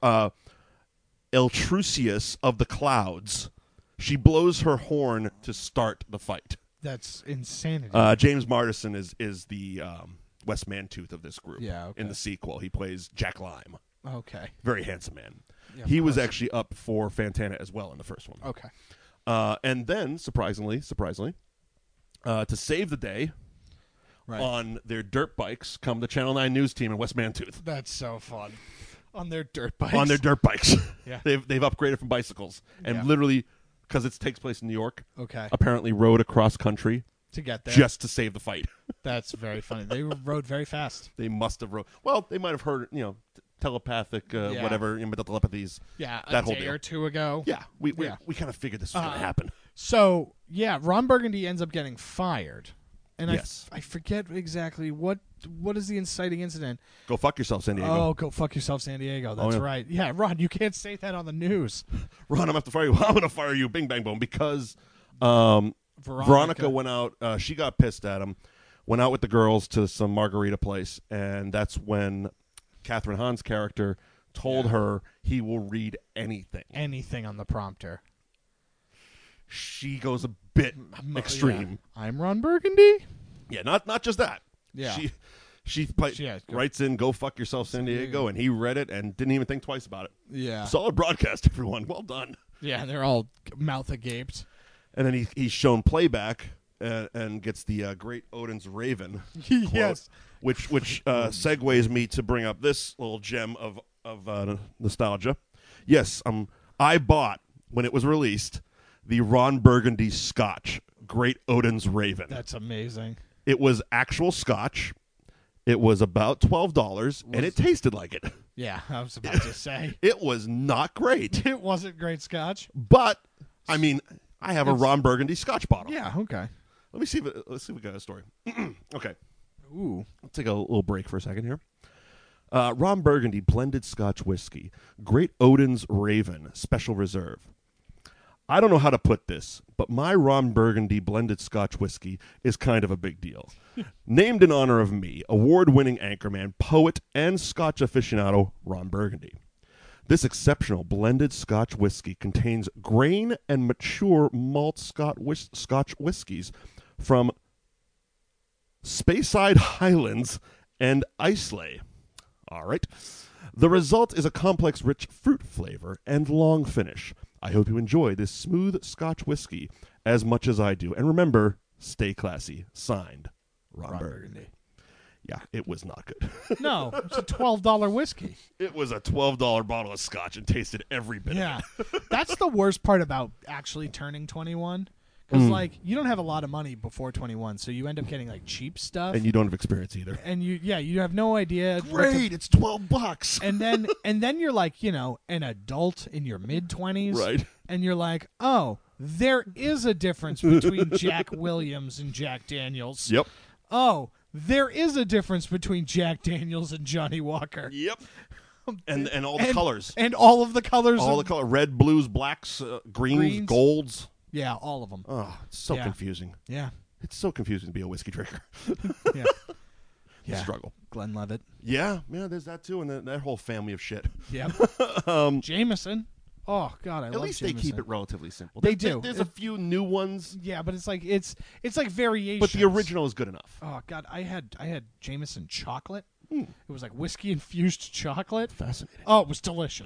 Eltrusius of the clouds. She blows her horn to start the fight. That's insanity. James Marsden is the Wes Mantooth of this group. Yeah, okay. In the sequel, he plays Jack Lime. Okay. Very handsome man. Yeah, he was actually up for Fantana as well in the first one. Okay. And then, surprisingly, to save the day, on their dirt bikes come the Channel 9 news team and Wes Mantooth. That's so fun. On their dirt bikes. Yeah. They've upgraded from bicycles and literally, because it takes place in New York, apparently rode across country to get there just to save the fight. That's very funny. They rode very fast. They must have rode. Well, they might have heard, telepathic, whatever, the telepathies. Yeah, that whole day or two ago. Yeah, we kind of figured this was going to happen. So, Ron Burgundy ends up getting fired. And yes. I forget exactly what is the inciting incident. Go fuck yourself, San Diego. Oh, go fuck yourself, San Diego. That's right. Yeah, Ron, you can't say that on the news. Ron, I'm going to have to fire you. I'm going to fire you, bing, bang, boom, because Veronica went out. She got pissed at him, went out with the girls to some margarita place, and that's when Catherine Hahn's character told her he will read anything. Anything on the prompter. She goes a bit extreme. Yeah. I'm Ron Burgundy? Yeah, not just that. Yeah. She writes in, go fuck yourself, San Diego, and he read it and didn't even think twice about it. Yeah. Solid broadcast, everyone. Well done. Yeah, they're all mouth agaped. And then he's shown playback and gets the great Odin's Raven quote, yes. which segues me to bring up this little gem of nostalgia. Yes, I bought, when it was released, the Ron Burgundy Scotch, Great Odin's Raven. That's amazing. It was actual Scotch. It was about $12, and it tasted like it. Yeah, I was about to say. It was not great. It wasn't great Scotch. But, I mean, I have a Ron Burgundy Scotch bottle. Yeah. Okay. Let's see if we got a story. Okay. Ooh. Let's take a little break for a second here. Ron Burgundy blended Scotch whiskey. Great Odin's Raven Special Reserve. I don't know how to put this, but my Ron Burgundy blended Scotch whiskey is kind of a big deal. Named in honor of me, award-winning anchorman, poet, and Scotch aficionado Ron Burgundy. This exceptional blended Scotch whiskey contains grain and mature malt Scotch whiskies from Speyside Highlands and Islay. All right. The result is a complex, rich fruit flavor and long finish. I hope you enjoy this smooth Scotch whiskey as much as I do. And remember, stay classy. Signed, Ron Burgundy. Yeah, it was not good. No, it's a $12 whiskey. It was a $12 bottle of Scotch and tasted every bit of it. That's the worst part about actually turning 21. Because, like, you don't have a lot of money before 21, so you end up getting, like, cheap stuff. And you don't have experience either. And you have no idea. Great, it's $12. And then you're, like, you know, an adult in your mid-20s. Right. And you're like, oh, there is a difference between Jack Williams and Jack Daniels. Yep. Oh, there is a difference between Jack Daniels and Johnny Walker. Yep. And all the colors. And all of the colors. All the color. Red, blues, blacks, greens, golds. Yeah, all of them. Oh, it's so confusing. Yeah. It's so confusing to be a whiskey drinker. Yeah. Struggle. Glenlivet. Yeah, there's that too, and that whole family of shit. Yeah. Jameson. Oh God, I love Jameson. At least they keep it relatively simple. They do. There's a few new ones. Yeah, but it's like variations. But the original is good enough. Oh God, I had Jameson chocolate. It was like whiskey infused chocolate. Fascinating. Oh, it was delicious.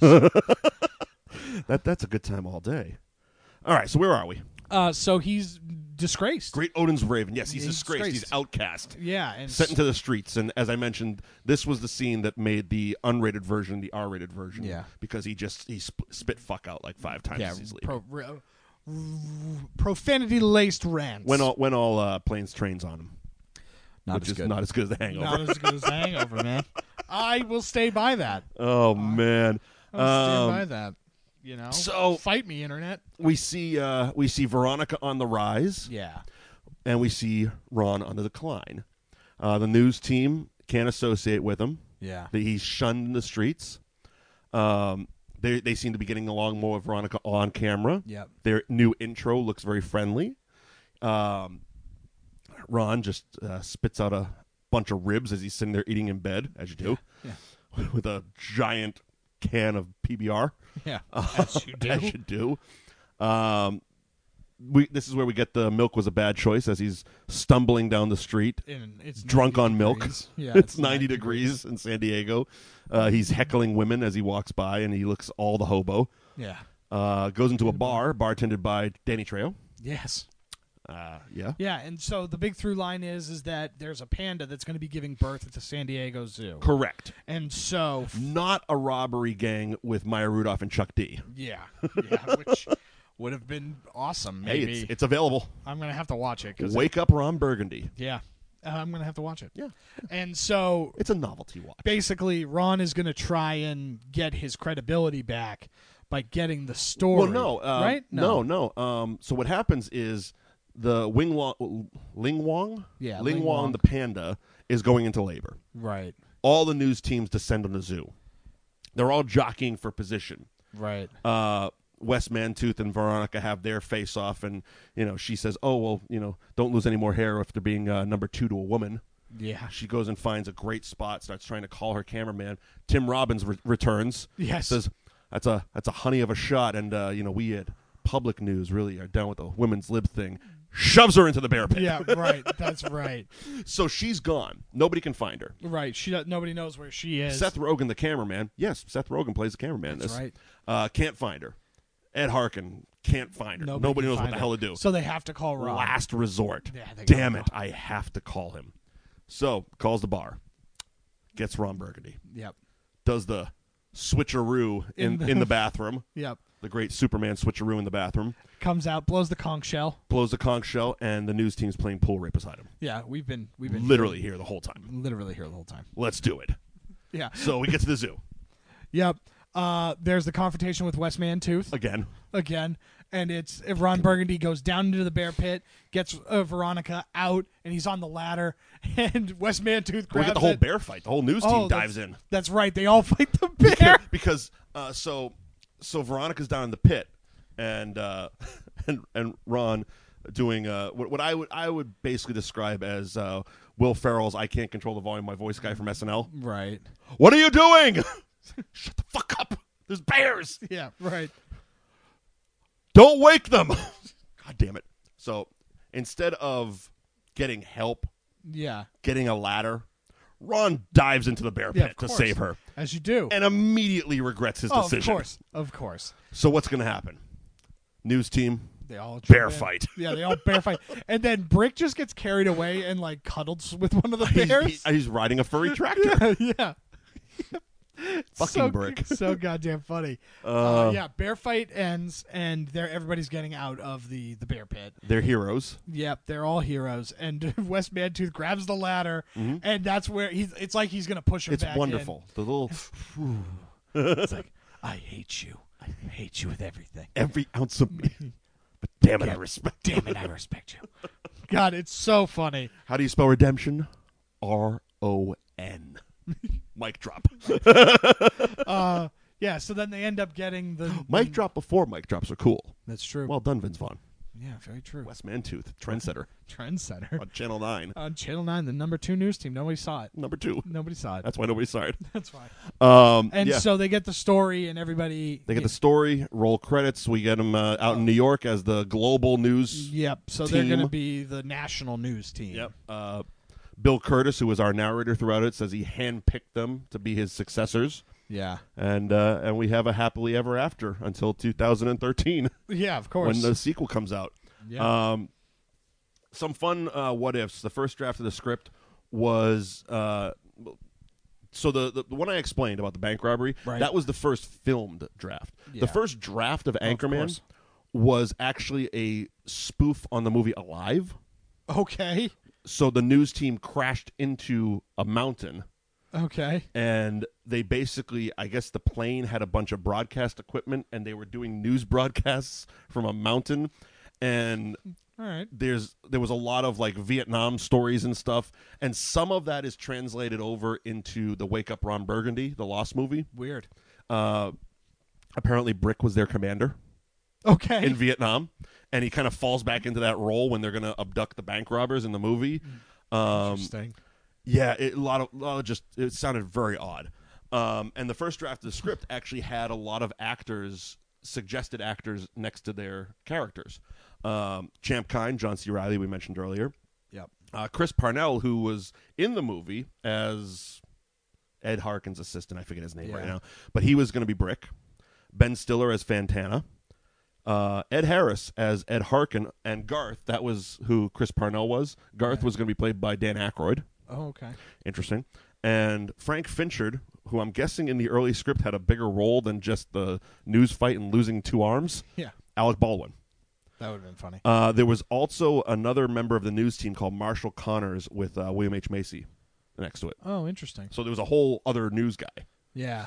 That's a good time all day. All right, so where are we? So he's disgraced. Great Odin's Raven. Yes, he's disgraced. He's outcast. Yeah, and sent into the streets. And as I mentioned, this was the scene that made the unrated version the R-rated version. Yeah, because he spit fuck out like 5 times as he's leaving. Profanity laced rants. When all planes trains on him. Not as good. Not as good as the Hangover. Not as good as the Hangover, man. I will stay by that. Oh man, I'll stand by that. You know, so fight me, internet. We see Veronica on the rise. Yeah, and we see Ron on the decline. The news team can't associate with him. Yeah, he's shunned in the streets. They seem to be getting along more with Veronica on camera. Yep. Their new intro looks very friendly. Ron just spits out a bunch of ribs as he's sitting there eating in bed, as you do, with a giant can of PBR. Yeah, as you do. As you do. This is where we get the milk was a bad choice as he's stumbling down the street, it's drunk on milk. Yeah, it's 90 degrees in San Diego. He's heckling women as he walks by, and he looks all the hobo. Yeah. Goes into a bar, bartended by Danny Trejo. Yes. Yeah. Yeah, and so the big through line is that there's a panda that's going to be giving birth at the San Diego Zoo. Correct. And so... Not a robbery gang with Maya Rudolph and Chuck D. Yeah, which would have been awesome, maybe. Hey, it's available. I'm going to have to watch it. Wake up Ron Burgundy. Yeah. I'm going to have to watch it. Yeah. And so... It's a novelty watch. Basically, Ron is going to try and get his credibility back by getting the story. Well, no. Right? No. So what happens is... The Ling Wang, the panda, is going into labor. Right. All the news teams descend on the zoo. They're all jockeying for position. Right. Wes Mantooth and Veronica have their face-off, and she says, "Oh well, don't lose any more hair if they're being number 2 to a woman." Yeah. She goes and finds a great spot, starts trying to call her cameraman. Tim Robbins returns. Yes. Says, "That's a honey of a shot," and we had Public News really are down with the women's lib thing. Shoves her into the bear pit. Yeah, right. That's right. So she's gone. Nobody can find her. Right. Nobody knows where she is. Seth Rogen, the cameraman. Yes, Seth Rogen plays the cameraman. That's right. Can't find her. Ed Harkin can't find her. Nobody knows what the hell to do. So they have to call Ron. Last resort. Yeah, damn it. I have to call him. So calls the bar. Gets Ron Burgundy. Yep. Does the switcheroo in the bathroom. Yep. The great Superman switcheroo in the bathroom. Comes out, blows the conch shell. And the news team's playing pool right beside him. Yeah, we've been literally here the whole time. Literally here the whole time. Let's do it. Yeah. So we get to the zoo. Yep. There's the confrontation with West Mantooth again, and it's Ron Burgundy goes down into the bear pit, gets Veronica out, and he's on the ladder, and West Mantooth grabs we get the whole bear fight. The whole news team dives in. That's right. They all fight the bear because so Veronica's down in the pit, and and Ron doing what I would basically describe as Will Ferrell's "I Can't Control the Volume of My Voice" guy from SNL. Right. What are you doing? Shut the fuck up. There's bears. Yeah. Right. Don't wake them. God damn it. So instead of getting help, getting a ladder, Ron dives into the bear pit to save her. As you do. And immediately regrets his decision. Of course. So what's going to happen? News team, they all bear fight. Yeah, they all bear fight. And then Brick just gets carried away and like cuddles with one of the bears. He's riding a furry tractor. Yeah. Fucking Brick. So goddamn funny. Bear fight ends, and everybody's getting out of the bear pit. They're heroes. Yep, they're all heroes. And West Mantooth grabs the ladder, and that's where it's like he's going to push him back in. It's wonderful. The little... It's like, I hate you. I hate you with everything. Every ounce of me. But damn it, I respect you. Damn it, I respect you. God, it's so funny. How do you spell redemption? R-O-N. Mic drop. So then they end up getting the... Mic drop before mic drops are cool. That's true. Well done, Vince Vaughn. Yeah, very true. West Mantooth, trendsetter. On Channel 9. On Channel 9, the number 2 news team. Nobody saw it. Number 2. Nobody saw it. That's why nobody saw it. That's why. So they get the story and everybody... They get the story, roll credits. We get them out in New York as the global news so team. They're going to be the national news team. Yep. Bill Curtis, who was our narrator throughout it, says he handpicked them to be his successors. Yeah. And we have a happily ever after until 2013. Yeah, of course. When the sequel comes out. Yeah. Some fun what ifs. The first draft of the script was so the one I explained about the bank robbery, that was the first filmed draft. Yeah. The first draft of Anchorman was actually a spoof on the movie Alive. Okay. So the news team crashed into a mountain. Okay. And they basically, I guess the plane had a bunch of broadcast equipment, and they were doing news broadcasts from a mountain. And all right. There was a lot of like Vietnam stories and stuff, and some of that is translated over into the Wake Up Ron Burgundy, the Lost movie. Weird. Apparently Brick was their commander. Okay. In Vietnam, and he kind of falls back into that role when they're going to abduct the bank robbers in the movie. Interesting. Yeah, a lot of just it sounded very odd. And the first draft of the script actually had a lot of suggested actors next to their characters. Champ Kind, John C. Reilly, we mentioned earlier. Yep. Chris Parnell, who was in the movie as Ed Harkin's assistant, I forget his name right now, but he was going to be Brick. Ben Stiller as Fantana. Ed Harris as Ed Harkin, and Garth, that was who Chris Parnell was. Garth was going to be played by Dan Aykroyd. Oh, okay. Interesting. And Frank Finchard, who I'm guessing in the early script had a bigger role than just the news fight and losing 2 arms. Yeah. Alec Baldwin. That would have been funny. There was also another member of the news team called Marshall Connors with William H. Macy next to it. Oh, interesting. So there was a whole other news guy. Yeah.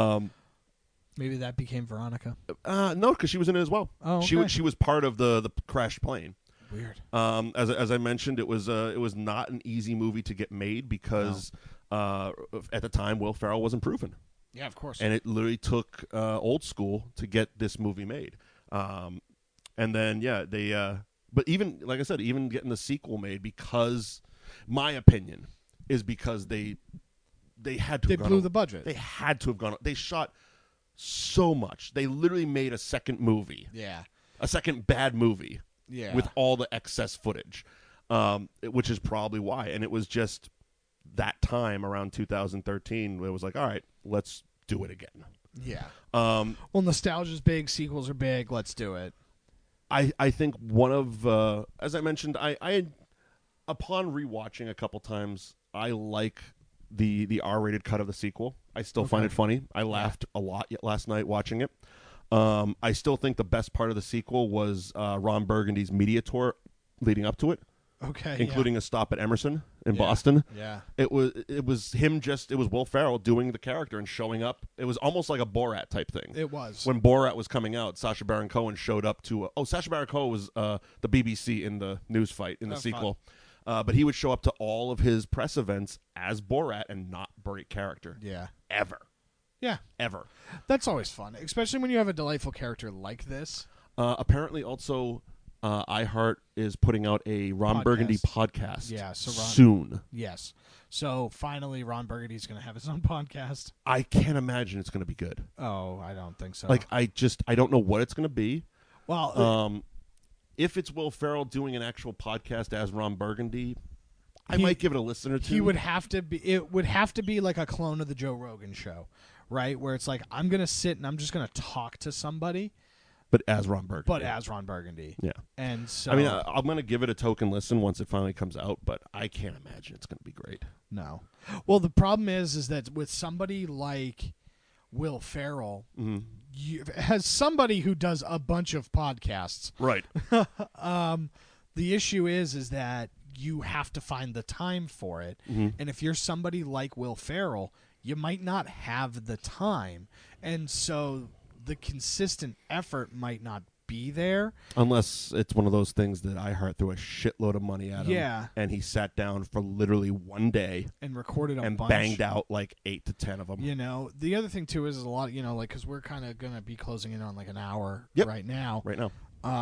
Maybe that became Veronica. No, because she was in it as well. Oh, okay. She was part of the crashed plane. Weird. As I mentioned, it was not an easy movie to get made because at the time Will Ferrell wasn't proven. Yeah, of course. And it literally took Old School to get this movie made. And then but even like I said, even getting the sequel made, because my opinion is because they had to. They blew the budget. They had to have gone. They shot so much. They literally made a second movie. Yeah. A second bad movie. Yeah. With all the excess footage, which is probably why. And it was just that time around 2013 where it was like, all right, let's do it again. Yeah. Well, nostalgia's big. Sequels are big. Let's do it. I think one of, as I mentioned, I upon rewatching a couple times, I like the R-rated cut of the sequel. I still find it funny. I laughed a lot last night watching it. I still think the best part of the sequel was Ron Burgundy's media tour leading up to it. Okay, including a stop at Emerson in Boston. Yeah. It was Will Ferrell doing the character and showing up. It was almost like a Borat type thing. It was. When Borat was coming out, Sacha Baron Cohen showed up to Sacha Baron Cohen was the BBC in the news fight in the sequel. But he would show up to all of his press events as Borat and not break character. Yeah. Ever. Yeah. Ever. That's always fun, especially when you have a delightful character like this. Apparently also iHeart is putting out a Ron Burgundy podcast soon. Yes. So finally Ron Burgundy's going to have his own podcast. I can't imagine it's going to be good. Oh, I don't think so. Like, I don't know what it's going to be. Well, if it's Will Ferrell doing an actual podcast as Ron Burgundy, I might give it a listen or two. It would have to be like a clone of the Joe Rogan show, right? Where it's like, I'm going to sit and I'm just going to talk to somebody. But as Ron Burgundy. Yeah. And so, I mean, I'm going to give it a token listen once it finally comes out, but I can't imagine it's going to be great. No. Well, the problem is that with somebody like Will Ferrell, as somebody who does a bunch of podcasts, right? The issue is that you have to find the time for it, and if you're somebody like Will Ferrell, you might not have the time, and so the consistent effort might not be there. Unless it's one of those things that iHeart threw a shitload of money at him. Yeah. And he sat down for literally one day. And recorded a bunch. Banged out like 8 to 10 of them. You know, the other thing, too, is a lot, like, because we're kind of going to be closing in on like an hour right now. Right now.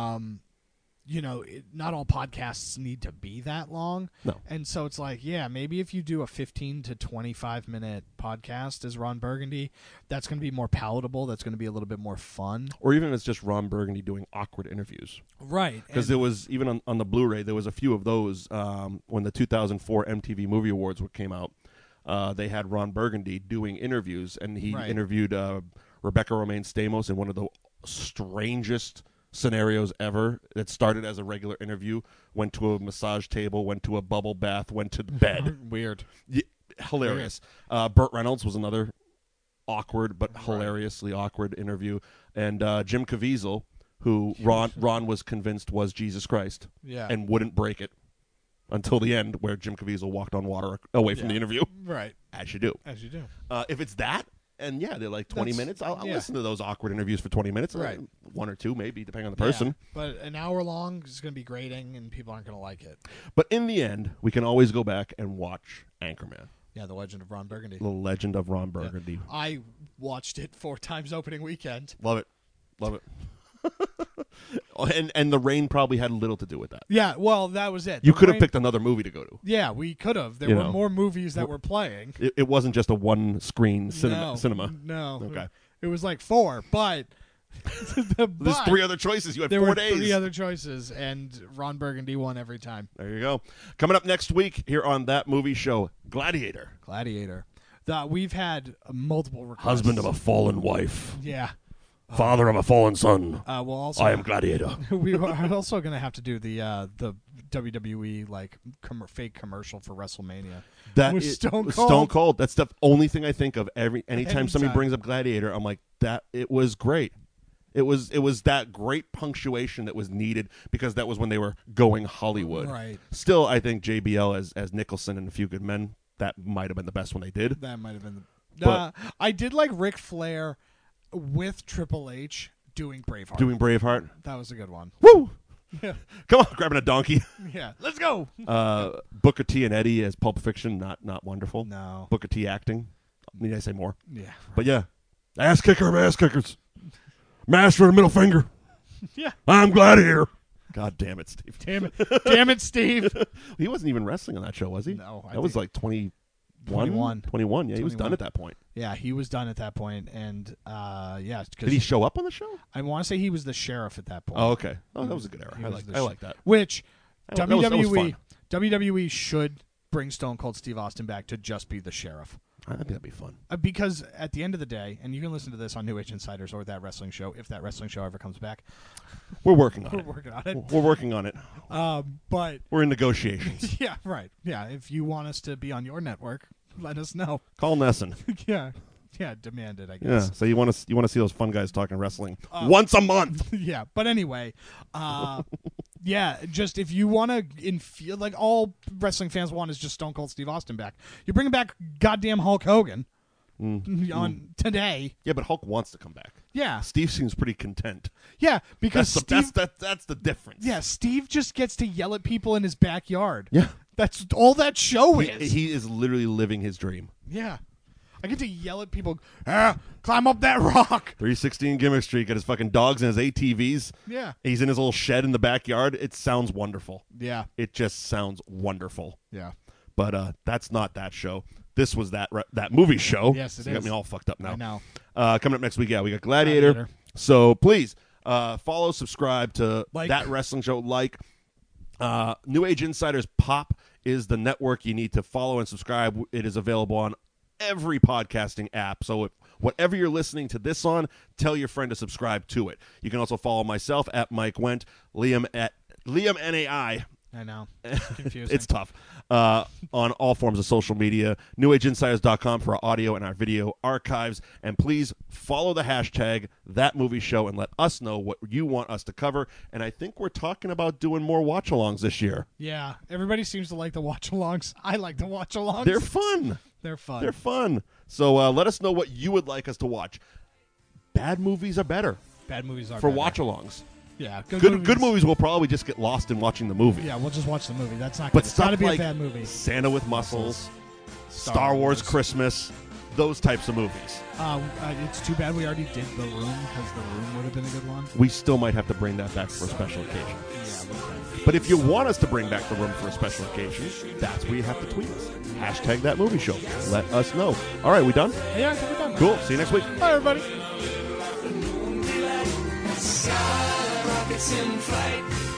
Not all podcasts need to be that long. No. And so it's like, maybe if you do a 15 to 25 minute podcast as Ron Burgundy, that's going to be more palatable. That's going to be a little bit more fun. Or even if it's just Ron Burgundy doing awkward interviews. Right. Because there was, even on the Blu-ray, there was a few of those when the 2004 MTV Movie Awards came out. They had Ron Burgundy doing interviews, and he interviewed Rebecca Romaine Stamos in one of the strangest scenarios ever. It started as a regular interview, went to a massage table, went to a bubble bath, went to bed. Weird. Yeah, hilarious. Burt Reynolds was another awkward but hilariously awkward interview. And Jim Caviezel, who Ron was convinced was Jesus Christ and wouldn't break it until the end, where Jim Caviezel walked on water away from the interview. Right. As you do. If it's that, and they're like 20 minutes. I'll listen to those awkward interviews for 20 minutes. Right. One or two, maybe, depending on the person. But an hour long is going to be grating, and people aren't going to like it. But in the end, we can always go back and watch Anchorman. Yeah, The Legend of Ron Burgundy. The Legend of Ron Burgundy. Yeah. I watched it 4 times opening weekend. Love it. And the rain probably had little to do with that. Yeah, well, that was it. You could have picked another movie to go to. Yeah, we could have. There were more movies that were playing. It wasn't just a one-screen cinema. No. Okay. It was like 4, but... There's 3 other choices. You had 4 days. There were 3 other choices, and Ron Burgundy won every time. There you go. Coming up next week here on That Movie Show, Gladiator. We've had multiple requests. Husband of a fallen wife. Yeah. Father of a fallen son. I am Gladiator. We are also going to have to do the WWE fake commercial for WrestleMania. That with is Stone Cold. Stone Cold. That's the only thing I think of anytime somebody brings up Gladiator. I'm like, it was great. It was that great punctuation that was needed, because that was when they were going Hollywood. Right. Still, I think JBL as Nicholson in A Few Good Men, that might have been the best one they did. That might have been I did like Ric Flair with Triple H doing Braveheart. That was a good one. Woo! Yeah. Come on, grabbing a donkey. Yeah, let's go. Booker T and Eddie as Pulp Fiction, not wonderful. No. Booker T acting. Need I say more? Yeah. Right. But yeah, ass kicker of ass kickers. Master of the middle finger. Yeah. I'm Gladiator. God damn it, Steve. Damn it, Steve. He wasn't even wrestling on that show, was he? No. That was like 21. Yeah, he was done at that point. Yeah, he was done at that point, and did he show up on the show? I want to say he was the sheriff at that point. Oh, okay. Oh, that was a good era. I like that. Which that was WWE should bring Stone Cold Steve Austin back to just be the sheriff. I think that'd be fun. Because at the end of the day, and you can listen to this on New Age Insiders or That Wrestling Show, if That Wrestling Show ever comes back. We're working on it. We're working on it. But we're in negotiations. Yeah, right. Yeah, if you want us to be on your network, let us know. Call Nesson. Yeah, demand it, I guess. Yeah, so you want to see those fun guys talking wrestling once a month. Yeah, but anyway, Yeah, just if you want to feel like all wrestling fans want is just Stone Cold Steve Austin back. You're bringing back goddamn Hulk Hogan on today. Yeah, but Hulk wants to come back. Yeah, Steve seems pretty content. Yeah, because that's the difference. Yeah, Steve just gets to yell at people in his backyard. Yeah, that's all that show is. He is literally living his dream. Yeah. I get to yell at people, climb up that rock. 316 Gimmick Street, got his fucking dogs and his ATVs. Yeah. He's in his little shed in the backyard. It sounds wonderful. Yeah. It just sounds wonderful. Yeah. But that's not that show. This was that movie show. Yes, it got me all fucked up now. I know. Coming up next week, we got Gladiator. So please follow, subscribe to That Wrestling Show. New Age Insiders Pop is the network you need to follow and subscribe. It is available on every podcasting app. So if whatever you're listening to this on, tell your friend to subscribe to it. You can also follow myself at Mike Wendt, Liam at Liam NAI. I know. It's confusing. It's tough. On all forms of social media. NewAgeInsiders.com for our audio and our video archives. And please follow the hashtag #ThatMovieShow and let us know what you want us to cover. And I think we're talking about doing more watch-alongs this year. Yeah. Everybody seems to like the watch-alongs. I like the watch-alongs. They're fun. They're fun. They're fun. So let us know what you would like us to watch. Bad movies are better. Bad movies are for better. watch-alongs. Yeah, good movies will probably just get lost in watching the movie. Yeah, we'll just watch the movie. That's not. But it's got to be like a bad movie. Santa with Muscles, Star Wars Christmas, those types of movies. It's too bad we already did The Room because The Room would have been a good one. We still might have to bring that back for a special occasion. Yeah, we can. But if you want us to bring back The Room for a special occasion, that's where you have to tweet us. Hashtag That Movie Show. Let us know. All right, we done? Yeah, I think we're done. Cool. See you next week. Bye, everybody. Rockets in flight.